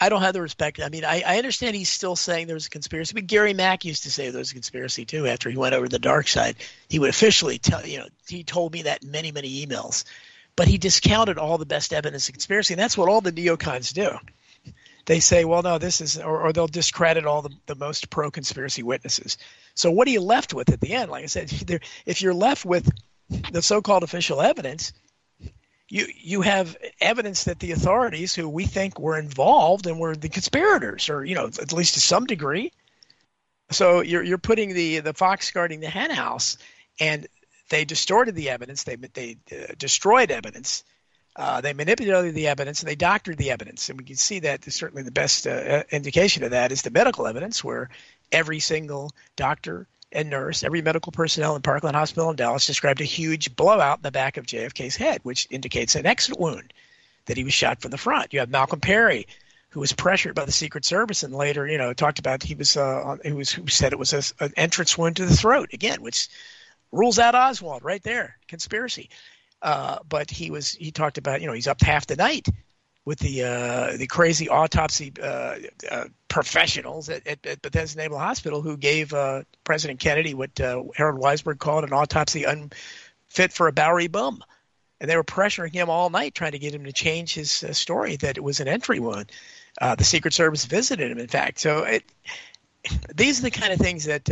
I don't have the respect. I mean, I understand he's still saying there's a conspiracy, but Gary Mack used to say there's a conspiracy too. After he went over to the dark side, he would officially tell, he told me that in many, many emails, but he discounted all the best evidence of conspiracy. And that's what all the neocons do. They say, well, no, this is, or they'll discredit all the most pro-conspiracy witnesses. So what are you left with at the end? Like I said, if you're left with the so-called official evidence, you have evidence that the authorities who we think were involved and were the conspirators, or at least to some degree. So you're putting the fox guarding the hen house, and they distorted the evidence. They destroyed evidence. They manipulated the evidence, and they doctored the evidence. And we can see that certainly the best indication of that is the medical evidence, where every single doctor and nurse, every medical personnel in Parkland Hospital in Dallas described a huge blowout in the back of JFK's head, which indicates an exit wound, that he was shot from the front. You have Malcolm Perry, who was pressured by the Secret Service and later, talked about who said it was an entrance wound to the throat, again, which rules out Oswald right there, conspiracy. But he talked about, he's up half the night with the crazy autopsy professionals at Bethesda Naval Hospital, who gave President Kennedy what Harold Weisberg called an autopsy unfit for a Bowery bum. And they were pressuring him all night, trying to get him to change his story that it was an entry wound. The Secret Service visited him, in fact. So these are the kind of things that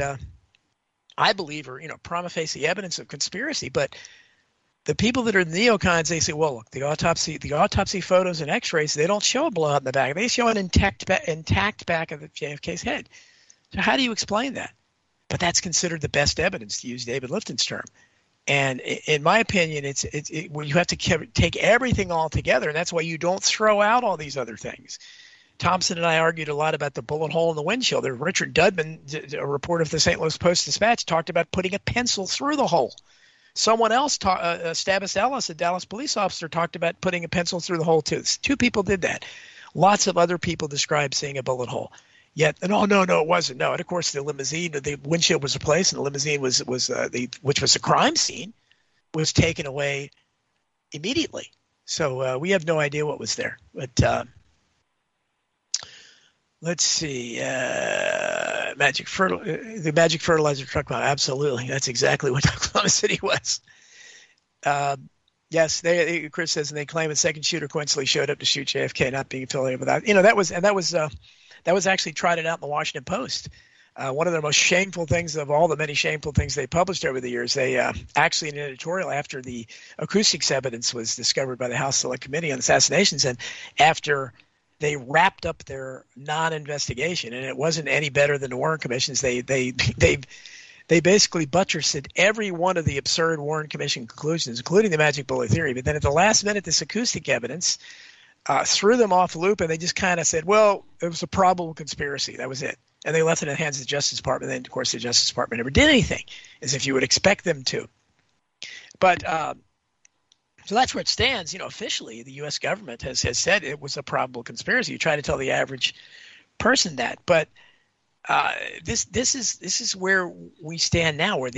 I believe are, prima facie evidence of conspiracy. But the people that are neocons, they say, well, look, the autopsy photos and X-rays, they don't show a blowout in the back. They show an intact back of the JFK's head. So how do you explain that? But that's considered the best evidence, to use David Lifton's term. And in my opinion, you have to take everything all together, and that's why you don't throw out all these other things. Thompson and I argued a lot about the bullet hole in the windshield. Richard Dudman, a reporter of the St. Louis Post-Dispatch, talked about putting a pencil through the hole. Someone else, Stabus Ellis, a Dallas police officer, talked about putting a pencil through the hole too. Two people did that. Lots of other people described seeing a bullet hole. Yet, no, it wasn't. No, and of course the limousine, the windshield was replaced, and the limousine which was a crime scene, was taken away immediately. So we have no idea what was there. But let's see, the magic fertilizer truck bomb. Absolutely, that's exactly what Oklahoma City was. Yes, Chris says, and they claim a second shooter coincidentally showed up to shoot JFK, not being affiliated with that. That was actually trotted out in the Washington Post. One of the most shameful things of all the many shameful things they published over the years, they actually in an editorial after the acoustics evidence was discovered by the House Select Committee on Assassinations, and after they wrapped up their non-investigation, and it wasn't any better than the Warren Commission's, they basically buttressed every one of the absurd Warren Commission conclusions, including the magic bullet theory. But then at the last minute, this acoustic evidence threw them off loop, and they just kind of said, well, it was a probable conspiracy. That was it. And they left it in the hands of the Justice Department. And then, of course, the Justice Department never did anything, as if you would expect them to. But so that's where it stands. Officially, the U.S. government has said it was a probable conspiracy. You try to tell the average person that. But this is where we stand now, where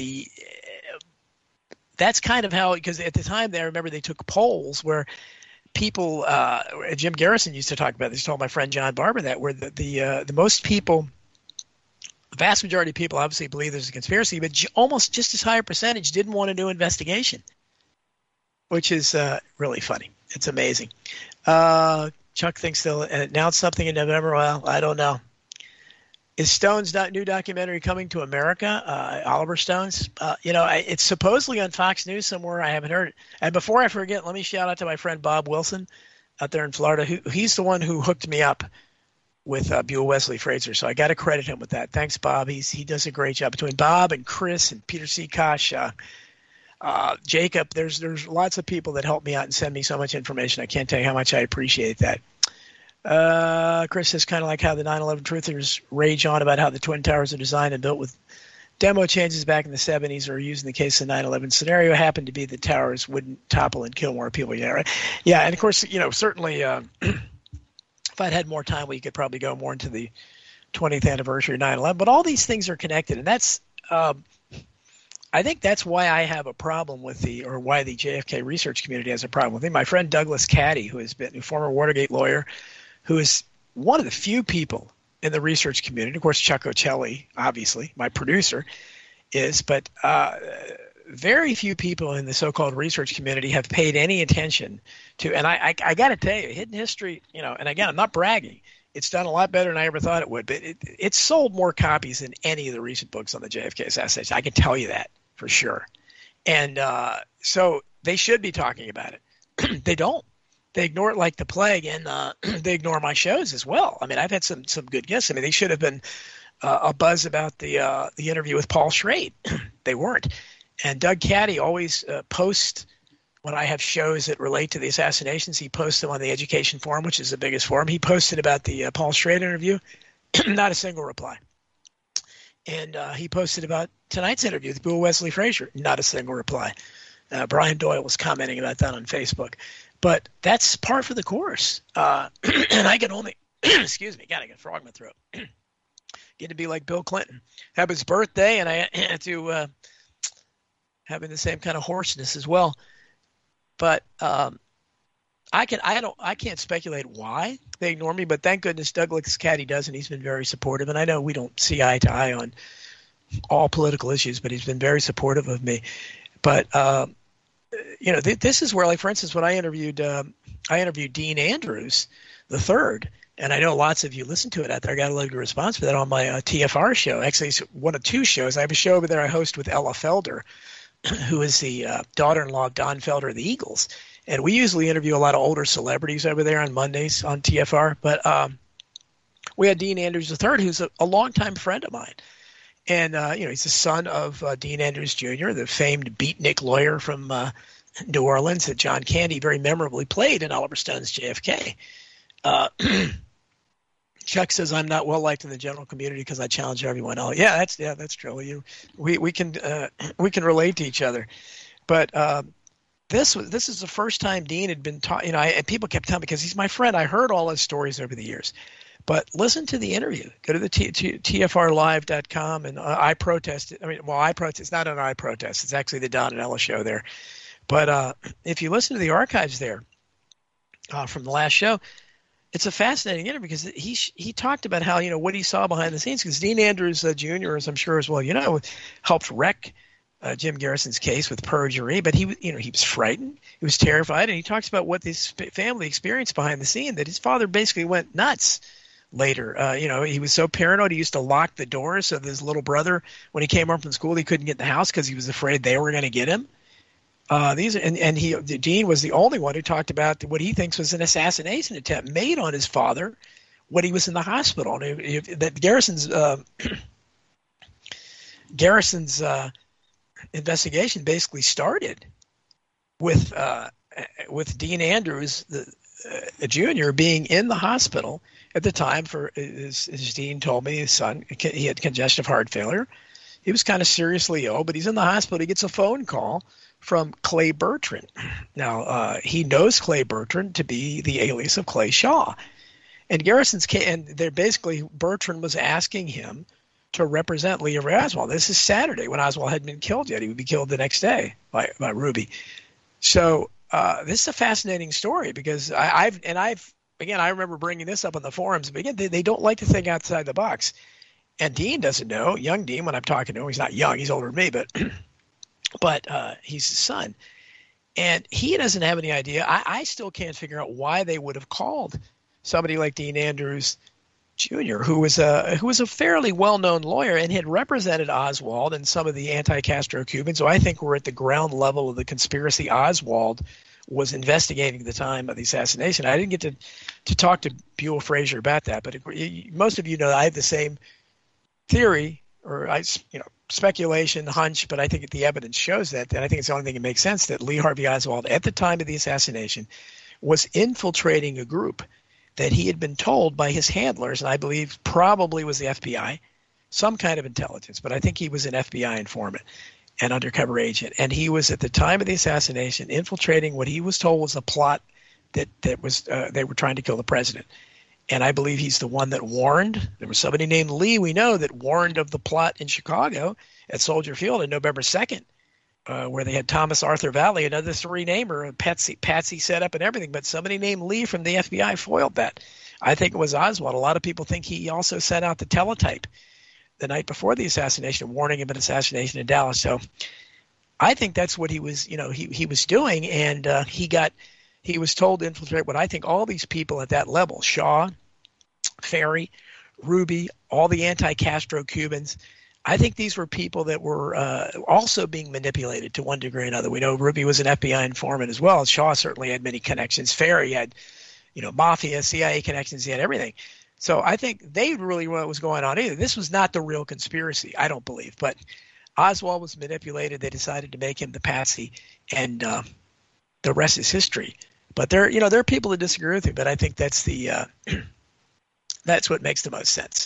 that's kind of how, because at the time I remember they took polls where people, Jim Garrison used to talk about this, told my friend John Barber that, where the most people, the vast majority of people obviously believe there's a conspiracy, but almost just as high a percentage didn't want to do investigation, which is really funny. It's amazing. Chuck thinks they'll announce something in November. Well, I don't know. Is Stone's new documentary coming to America? Oliver Stone's? It's supposedly on Fox News somewhere. I haven't heard it. And before I forget, let me shout out to my friend Bob Wilson out there in Florida. He's the one who hooked me up with Buell Wesley Fraser. So I got to credit him with that. Thanks, Bob. He does a great job. Between Bob and Chris and Peter C. Kosh, Jacob, there's lots of people that help me out and send me so much information. I can't tell you how much I appreciate that. Chris says, kind of like how the 9/11 truthers rage on about how the Twin Towers are designed and built with demo changes back in the 70s, or used in the case of the 9/11 scenario, happened to be the towers wouldn't topple and kill more people. Yeah, right. Yeah, and of course, certainly if I'd had more time, we could probably go more into the 20th anniversary of 9/11. But all these things are connected, and that's I think that's why I have a problem with why the JFK research community has a problem with me. My friend Douglas Caddy, who has been a former Watergate lawyer, who has one of the few people in the research community, of course, Chuck Ocelli, obviously, my producer, is, but very few people in the so-called research community have paid any attention to, and I got to tell you, Hidden History, and again, I'm not bragging, it's done a lot better than I ever thought it would, but it sold more copies than any of the recent books on the JFK assassination. I can tell you that for sure. And so they should be talking about it. They don't. They ignore it like the plague, and they ignore my shows as well. I mean, I've had some good guests. I mean, they should have been a buzz about the interview with Paul Schrade. They weren't. And Doug Caddy always posts when I have shows that relate to the assassinations. He posts them on the Education Forum, which is the biggest forum. He posted about the Paul Schrade interview, not a single reply. And he posted about tonight's interview with Bill Wesley Frazier, not a single reply. Brian Doyle was commenting about that on Facebook. But that's par for the course. And I can only, excuse me, gotta get a frog in my throat. Get to be like Bill Clinton. Have his birthday, and I had to having the same kind of hoarseness as well. But I can't speculate why they ignore me, but thank goodness Douglas Caddy does, and he's been very supportive. And I know we don't see eye to eye on all political issues, but he's been very supportive of me. But this is where, like, for instance, when I interviewed Dean Andrews III, and I know lots of you listened to it out there. I got a lot of good response for that on my TFR show. Actually, it's one of two shows. I have a show over there I host with Ella Felder, who is the daughter-in-law of Don Felder of the Eagles. And we usually interview a lot of older celebrities over there on Mondays on TFR. But we had Dean Andrews III, who's a longtime friend of mine. And, he's the son of Dean Andrews Jr., the famed beatnik lawyer from New Orleans that John Candy very memorably played in Oliver Stone's JFK. Chuck says I'm not well liked in the general community because I challenge everyone. Oh, yeah, that's true. We can relate to each other, but this is the first time Dean had been taught. And people kept telling me, because he's my friend. I heard all his stories over the years, but listen to the interview. Go to the tfrlive.com and I protest. I protest. It's not an I protest. It's actually the Don and Ella show there. But if you listen to the archives there from the last show, it's a fascinating interview because he talked about how, what he saw behind the scenes, because Dean Andrews Jr., as I'm sure as well, helped wreck Jim Garrison's case with perjury, but he was frightened, he was terrified, and he talks about what this family experienced behind the scene, that his father basically went nuts later. He was so paranoid, he used to lock the doors so that his little brother, when he came home from school, he couldn't get in the house because he was afraid they were going to get him. Dean was the only one who talked about what he thinks was an assassination attempt made on his father when he was in the hospital. And that Garrison's investigation basically started with Dean Andrews Jr. being in the hospital at the time for, as Dean told me, his son, he had congestive heart failure. He was kind of seriously ill, but he's in the hospital. He gets a phone call from Clay Bertrand. Now, he knows Clay Bertrand to be the alias of Clay Shaw. And Bertrand was asking him to represent Lee Harvey Oswald. This is Saturday, when Oswald hadn't been killed yet. He would be killed the next day by Ruby. So this is a fascinating story because I remember bringing this up on the forums, but again, they don't like to think outside the box. And Dean doesn't know, young Dean, when I'm talking to him, he's not young, he's older than me, but he's his son. And he doesn't have any idea. I still can't figure out why they would have called somebody like Dean Andrews Jr., who was a fairly well-known lawyer and had represented Oswald and some of the anti-Castro Cubans, so I think we're at the ground level of the conspiracy Oswald was investigating at the time of the assassination. I didn't get to talk to Buell Frazier about that, but most of you know I have the same theory, or speculation, hunch, but I think the evidence shows that, and I think it's the only thing that makes sense, that Lee Harvey Oswald, at the time of the assassination, was infiltrating a group that he had been told by his handlers, and I believe probably was the FBI, some kind of intelligence, but I think he was an FBI informant, an undercover agent, and he was, at the time of the assassination, infiltrating what he was told was a plot that was they were trying to kill the president. And I believe he's the one that warned. There was somebody named Lee, we know, that warned of the plot in Chicago at Soldier Field on November 2nd, where they had Thomas Arthur Valley, another three-namer, Patsy set up and everything. But somebody named Lee from the FBI foiled that. I think it was Oswald. A lot of people think he also sent out the teletype the night before the assassination, warning of an assassination in Dallas. So I think that's what he was, he was doing, and he was told to infiltrate what I think all these people at that level, Shaw, Ferry, Ruby, all the anti-Castro Cubans. I think these were people that were also being manipulated to one degree or another. We know Ruby was an FBI informant as well. Shaw certainly had many connections. Ferry had, mafia, CIA connections. He had everything. So I think they really knew what was going on either. This was not the real conspiracy, I don't believe. But Oswald was manipulated. They decided to make him the patsy, and the rest is history. But there are people that disagree with me, but I think that's that's what makes the most sense.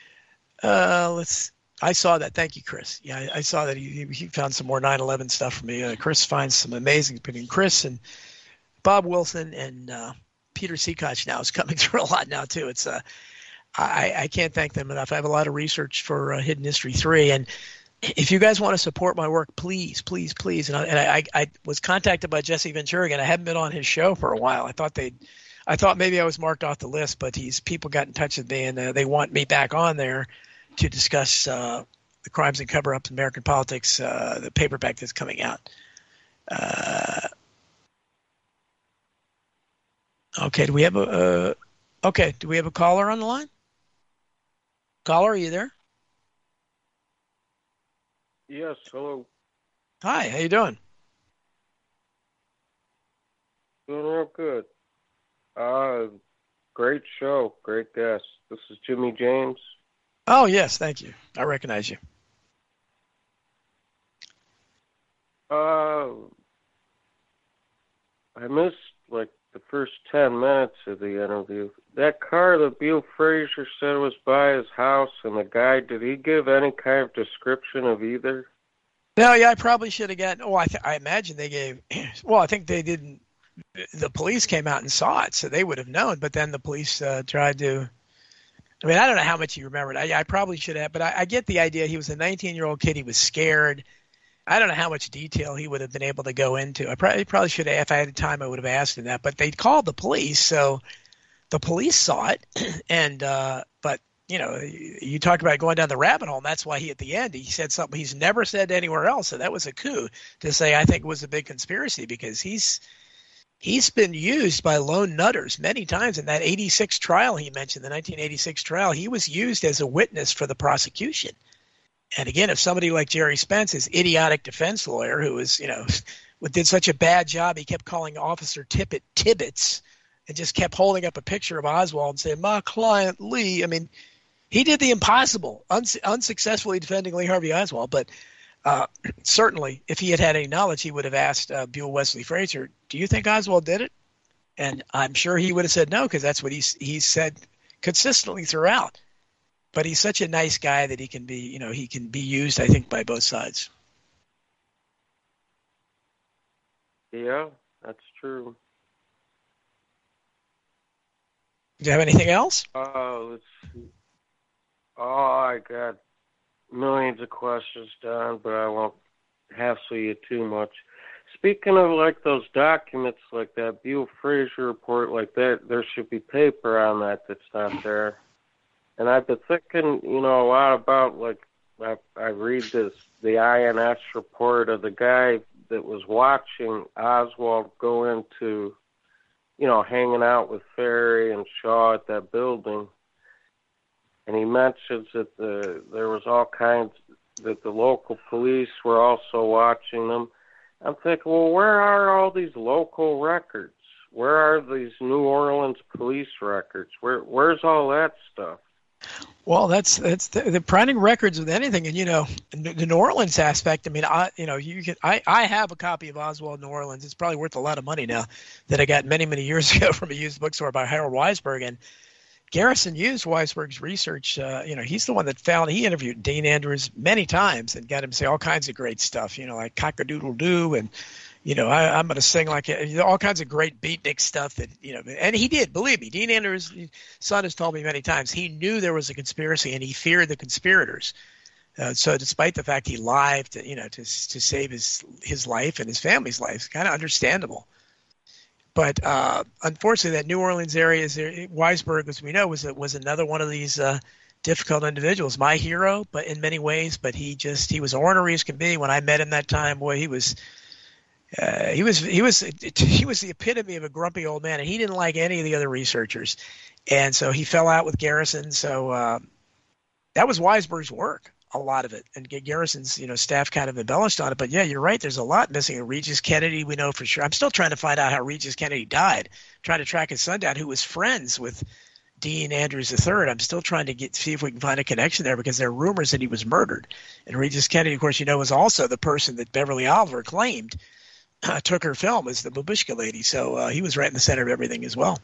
I saw that. Thank you, Chris. Yeah, I saw that he found some more 9/11 stuff for me. Chris finds some amazing, between Chris and Bob Wilson and Peter Seacock now is coming through a lot now too. It's I can't thank them enough. I have a lot of research for Hidden History 3, and if you guys want to support my work, please, please, please. And I was contacted by Jesse Ventura again. I haven't been on his show for a while. I thought maybe I was marked off the list, but people got in touch with me, and they want me back on there to discuss the crimes and cover-ups in American politics, the paperback that's coming out. Okay, do we have a caller on the line? Caller, are you there? Yes, hello. Hi, how you doing? Doing real good. Great show, great guest. This is Jimmy James. Oh, yes, thank you. I recognize you. I missed the first 10 minutes of the interview. That car that Bill Frazier said was by his house, and the guy, did he give any kind of description of either? No, yeah, I probably should have gotten. I imagine they gave. Well, I think they didn't. The police came out and saw it, so they would have known. But then the police tried to. I mean, I don't know how much he remembered. I probably should have, but I get the idea. He was a 19-year-old kid. He was scared. I don't know how much detail he would have been able to go into. I probably should have. If I had time, I would have asked him that. But they called the police, so the police saw it. And but you talk about going down the rabbit hole. And that's why at the end he said something he's never said anywhere else. So that was a coup to say I think it was a big conspiracy, because he's been used by lone nutters many times. In that 86 trial he mentioned, the 1986 trial, he was used as a witness for the prosecution. And again, if somebody like Jerry Spence, his idiotic defense lawyer, who was, did such a bad job, he kept calling Officer Tippett Tibbets and just kept holding up a picture of Oswald and saying, "My client Lee." I mean, he did the impossible, unsuccessfully defending Lee Harvey Oswald. But certainly, if he had had any knowledge, he would have asked Buell Wesley Frazier, "Do you think Oswald did it?" And I'm sure he would have said no, because that's what he said consistently throughout. But he's such a nice guy that he can be used, I think, by both sides. Yeah, that's true. Do you have anything else? Let's see. I got millions of questions, Don, but I won't hassle you too much. Speaking of those documents, like that Buell Frazier report, like that, there should be paper on that that's not there. And I've been thinking, a lot about, I read the INS report of the guy that was watching Oswald go into, hanging out with Ferry and Shaw at that building. And he mentions that there was all kinds, that the local police were also watching them. I'm thinking, well, where are all these local records? Where are these New Orleans police records? Where's all that stuff? Well, that's the printing records with anything, and the New Orleans aspect. I mean, I have a copy of Oswald New Orleans. It's probably worth a lot of money now, that I got many years ago from a used bookstore by Harold Weisberg. And Garrison used Weisberg's research. He's the one that he interviewed Dean Andrews many times and got him to say all kinds of great stuff. Like cock-a-doodle-doo, and I'm going to sing all kinds of great beatnik stuff that, and he did, believe me. Dean Andrews' son has told me many times he knew there was a conspiracy and he feared the conspirators. So despite the fact he lied, to save his life and his family's life, it's kind of understandable. But unfortunately, that New Orleans area, Weisberg, as we know, was another one of these difficult individuals. My hero, but in many ways. But he was ornery as can be. When I met him that time, boy, he was the epitome of a grumpy old man, and he didn't like any of the other researchers, and so he fell out with Garrison. So that was Weisberg's work, a lot of it, and Garrison's staff kind of embellished on it. But yeah, you're right. There's a lot missing. Regis Kennedy, we know for sure. I'm still trying to find out how Regis Kennedy died. Trying to track his son down, who was friends with Dean Andrews III. I'm still trying to see if we can find a connection there, because there are rumors that he was murdered. And Regis Kennedy, of course, was also the person that Beverly Oliver claimed took her film as the Babushka lady. So he was right in the center of everything as well.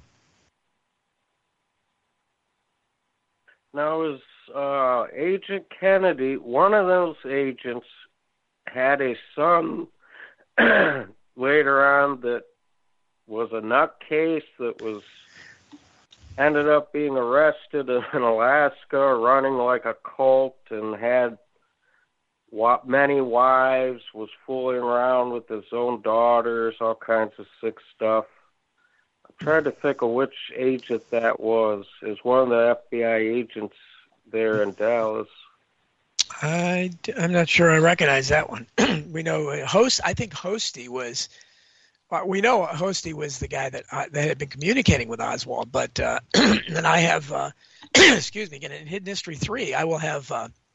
Now, is Agent Kennedy, one of those agents, had a son later on that was a nutcase that ended up being arrested in Alaska, running like a cult, and had many wives, was fooling around with his own daughters, all kinds of sick stuff. I'm trying to think of which agent that was. It was one of the FBI agents there in Dallas. I'm not sure I recognize that one. We know I think Hosty was. We know Hosty was the guy that had been communicating with Oswald, but and I have, excuse me, again, in Hidden History 3, I will have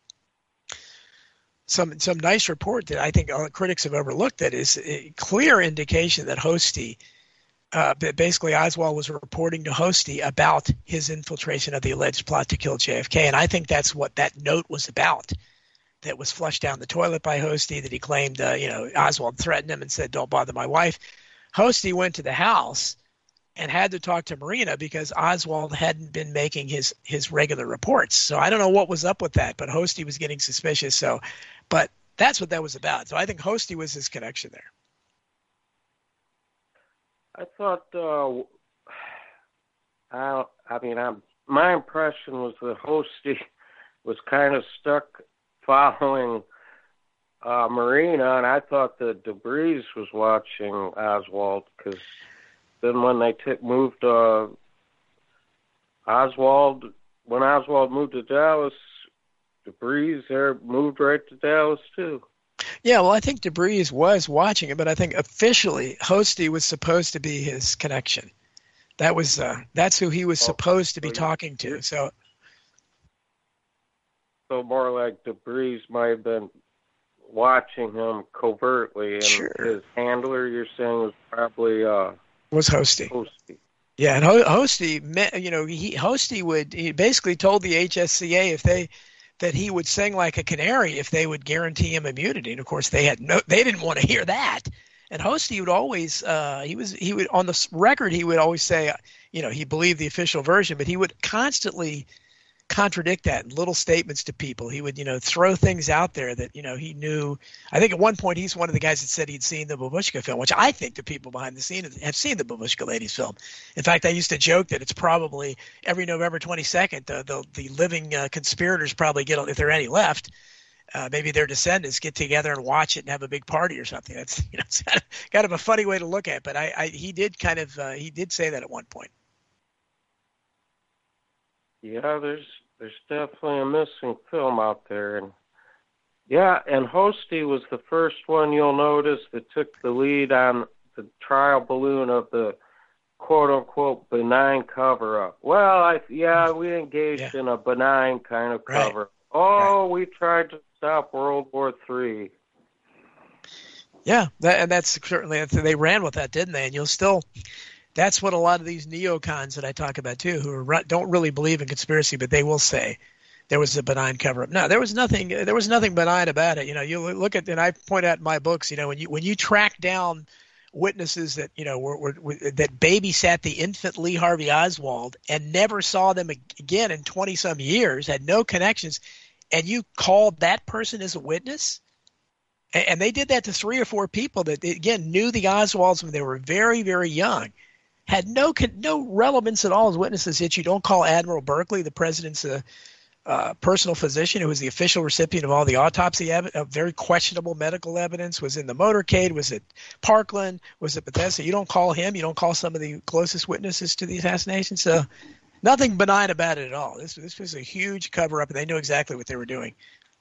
some nice report that I think all critics have overlooked that is a clear indication that Hosty, basically Oswald was reporting to Hosty about his infiltration of the alleged plot to kill JFK, and I think that's what that note was about. That was flushed down the toilet by Hosty, that he claimed, Oswald threatened him and said, "Don't bother my wife." Hosty went to the house and had to talk to Marina because Oswald hadn't been making his regular reports. So I don't know what was up with that, but Hosty was getting suspicious. So, but that's what that was about. So I think Hosty was his connection there. I thought, my impression was that Hosty was kind of stuck following Marina, and I thought that DeBreeze was watching Oswald, because then when they moved Oswald, when Oswald moved to Dallas, DeBreeze moved right to Dallas too. Yeah, well, I think DeBreeze was watching it, but I think officially Hosty was supposed to be his connection. That was that's who he was supposed to be talking to. So more like DeBreeze might have been watching him covertly, and his handler, you're saying, was probably was Hosty. Yeah, and Hosty, he basically told the HSCA that he would sing like a canary if they would guarantee him immunity. And of course, they didn't want to hear that. And Hosty would always he would on the record he would always say he believed the official version, but he would constantly contradict that in little statements to people. He would, throw things out there that, he knew. I think at one point he's one of the guys that said he'd seen the Babushka film, which I think the people behind the scene have seen the Babushka ladies film. In fact, I used to joke that it's probably every November 22nd, the living conspirators probably get, if there are any left, maybe their descendants get together and watch it and have a big party or something. That's, it's kind of a funny way to look at it, but he did he did say that at one point. Yeah, there's definitely a missing film out there, and Hosty was the first one you'll notice that took the lead on the trial balloon of the quote unquote benign cover up. Well, we engaged in a benign kind of cover. Right. We tried to stop World War III. Yeah, that's certainly, they ran with that, didn't they? And that's what a lot of these neocons that I talk about too, who don't really believe in conspiracy, but they will say there was a benign cover-up. No, there was nothing benign about it. You look at, and I point out in my books, when you track down witnesses that that babysat the infant Lee Harvey Oswald and never saw them again in 20-some years, had no connections, and you called that person as a witness. And they did that to 3 or 4 people that, again, knew the Oswalds when they were very, very young. Had no relevance at all as witnesses, yet you don't call Admiral Berkeley, the president's personal physician who was the official recipient of all the autopsy very questionable medical evidence, was in the motorcade, was at Parkland, was at Bethesda. You don't call him. You don't call some of the closest witnesses to the assassination. So nothing benign about it at all. This was a huge cover-up, and they knew exactly what they were doing.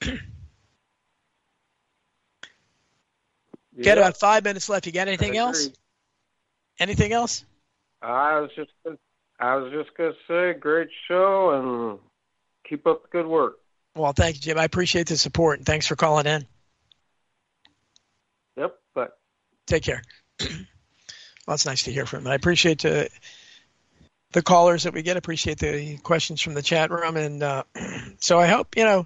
Got about 5 minutes left. You got anything else? Anything else? I was just gonna say, great show, and keep up the good work. Well, thank you, Jim. I appreciate the support, and thanks for calling in. Yep. Bye. Take care. Well, it's nice to hear from him. I appreciate the callers that we get. Appreciate the questions from the chat room, and so I hope we're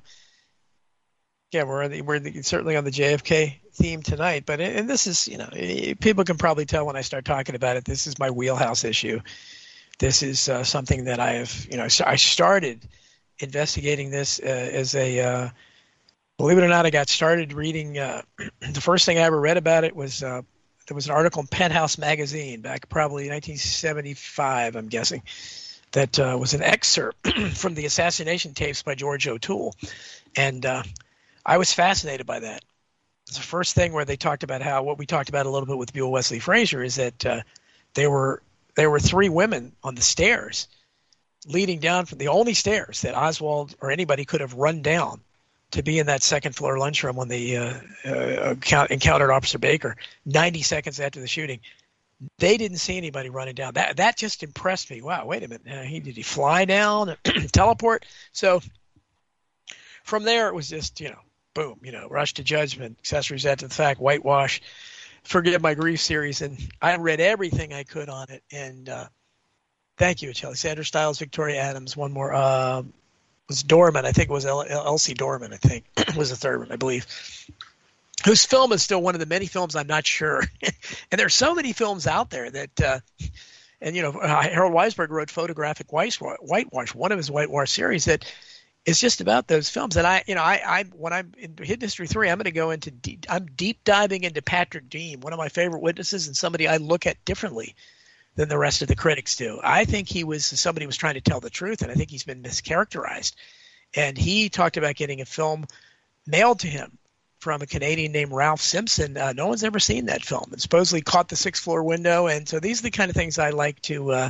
certainly on the JFK theme tonight. But and this is people can probably tell when I start talking about it. This is my wheelhouse issue. This is something that I have I started investigating this as a believe it or not, I got started reading. The first thing I ever read about it was there was an article in Penthouse magazine back probably 1975, I'm guessing, that was an excerpt from the assassination tapes by George O'Toole, and I was fascinated by that. It's the first thing where they talked about how what we talked about a little bit with Buell Wesley Frazier is that there were three women on the stairs leading down from the only stairs that Oswald or anybody could have run down to be in that second floor lunchroom when they encountered Officer Baker 90 seconds after the shooting. They didn't see anybody running down. That just impressed me. Wow, wait a minute. Did he fly down, teleport? So from there, it was just, boom, rush to judgment, accessories after the fact, whitewash, Forgive My Grief series. And I read everything I could on it. And thank you, Shelley. Sandra Stiles, Victoria Adams, one more. Was Dorman. I think it was Elsie Dorman, I think, was the third one, I believe. Whose film is still one of the many films I'm not sure. And there's so many films out there that Harold Weisberg wrote Photographic Whitewash, one of his whitewash series that is just about those films. And I when I'm in Hidden History 3, I'm going to go into I'm deep diving into Patrick Dean, one of my favorite witnesses and somebody I look at differently than the rest of the critics do. I think he was somebody who was trying to tell the truth, and I think he's been mischaracterized. And he talked about getting a film mailed to him from a Canadian named Ralph Simpson. No one's ever seen that film. It supposedly caught the sixth floor window. And so these are the kind of things I like to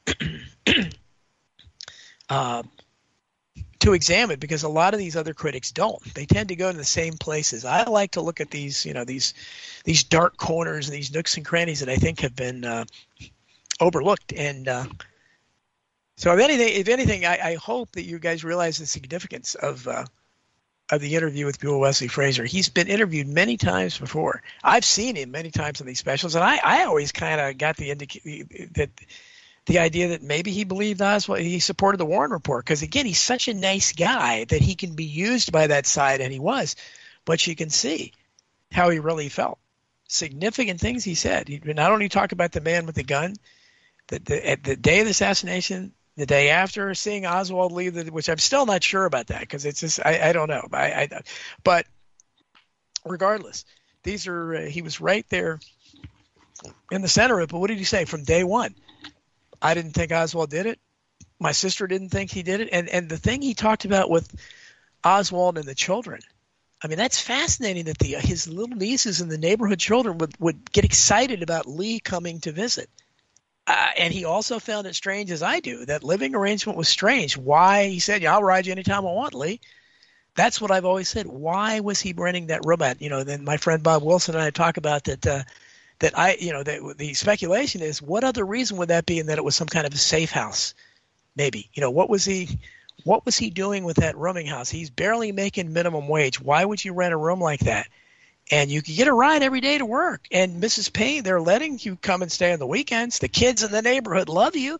examine, because a lot of these other critics don't. They tend to go to the same places. I like to look at these, these dark corners and these nooks and crannies that I think have been overlooked. And so if anything, I hope that you guys realize the significance of the interview with Buell Wesley Frazier. He's been interviewed many times before. I've seen him many times on these specials, and I always kind of got the idea that maybe he believed Oswald, he supported the Warren Report, because again, he's such a nice guy that he can be used by that side, and he was. But you can see how he really felt. Significant things he said. He not only talked about the man with the gun, at the day of the assassination, the day after, seeing Oswald leave, which I'm still not sure about that, because it's just I don't know. But regardless, these are he was right there in the center of it. But what did he say from day one? I didn't think Oswald did it. My sister didn't think he did it. And the thing he talked about with Oswald and the children, I mean, that's fascinating that his little nieces and the neighborhood children would get excited about Lee coming to visit. And he also found it strange, as I do, that living arrangement was strange. Why? He said, I'll ride you anytime I want, Lee. That's what I've always said. Why was he renting that room at? Then my friend Bob Wilson and I talk about that the speculation is, what other reason would that be, and that it was some kind of a safe house? Maybe. What was he doing with that rooming house? He's barely making minimum wage. Why would you rent a room like that? And you could get a ride every day to work. And Mrs. Payne, they're letting you come and stay on the weekends. The kids in the neighborhood love you.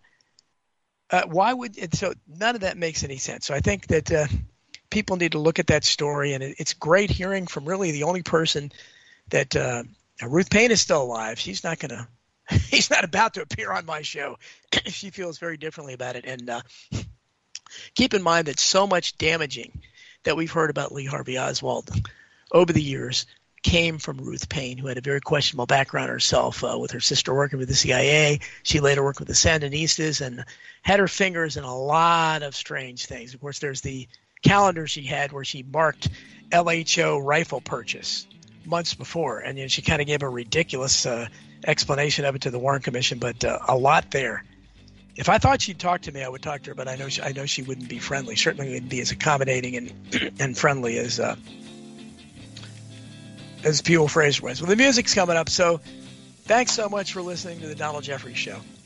So none of that makes any sense. So I think that people need to look at that story, and it's great hearing from really the only person that Ruth Payne is still alive. She's not he's not about to appear on my show. She feels very differently about it. And keep in mind that so much damaging that we've heard about Lee Harvey Oswald over the years came from Ruth Payne, who had a very questionable background herself, with her sister working with the CIA. She later worked with the Sandinistas and had her fingers in a lot of strange things. Of course, there's the calendar she had where she marked LHO rifle purchase months before, and she kind of gave a ridiculous explanation of it to the Warren Commission, but a lot there. If I thought she'd talk to me, I would talk to her, but I know she wouldn't be friendly. Certainly wouldn't be as accommodating and friendly as Buell Fraser was. Well, the music's coming up, so thanks so much for listening to the Donald Jeffries Show.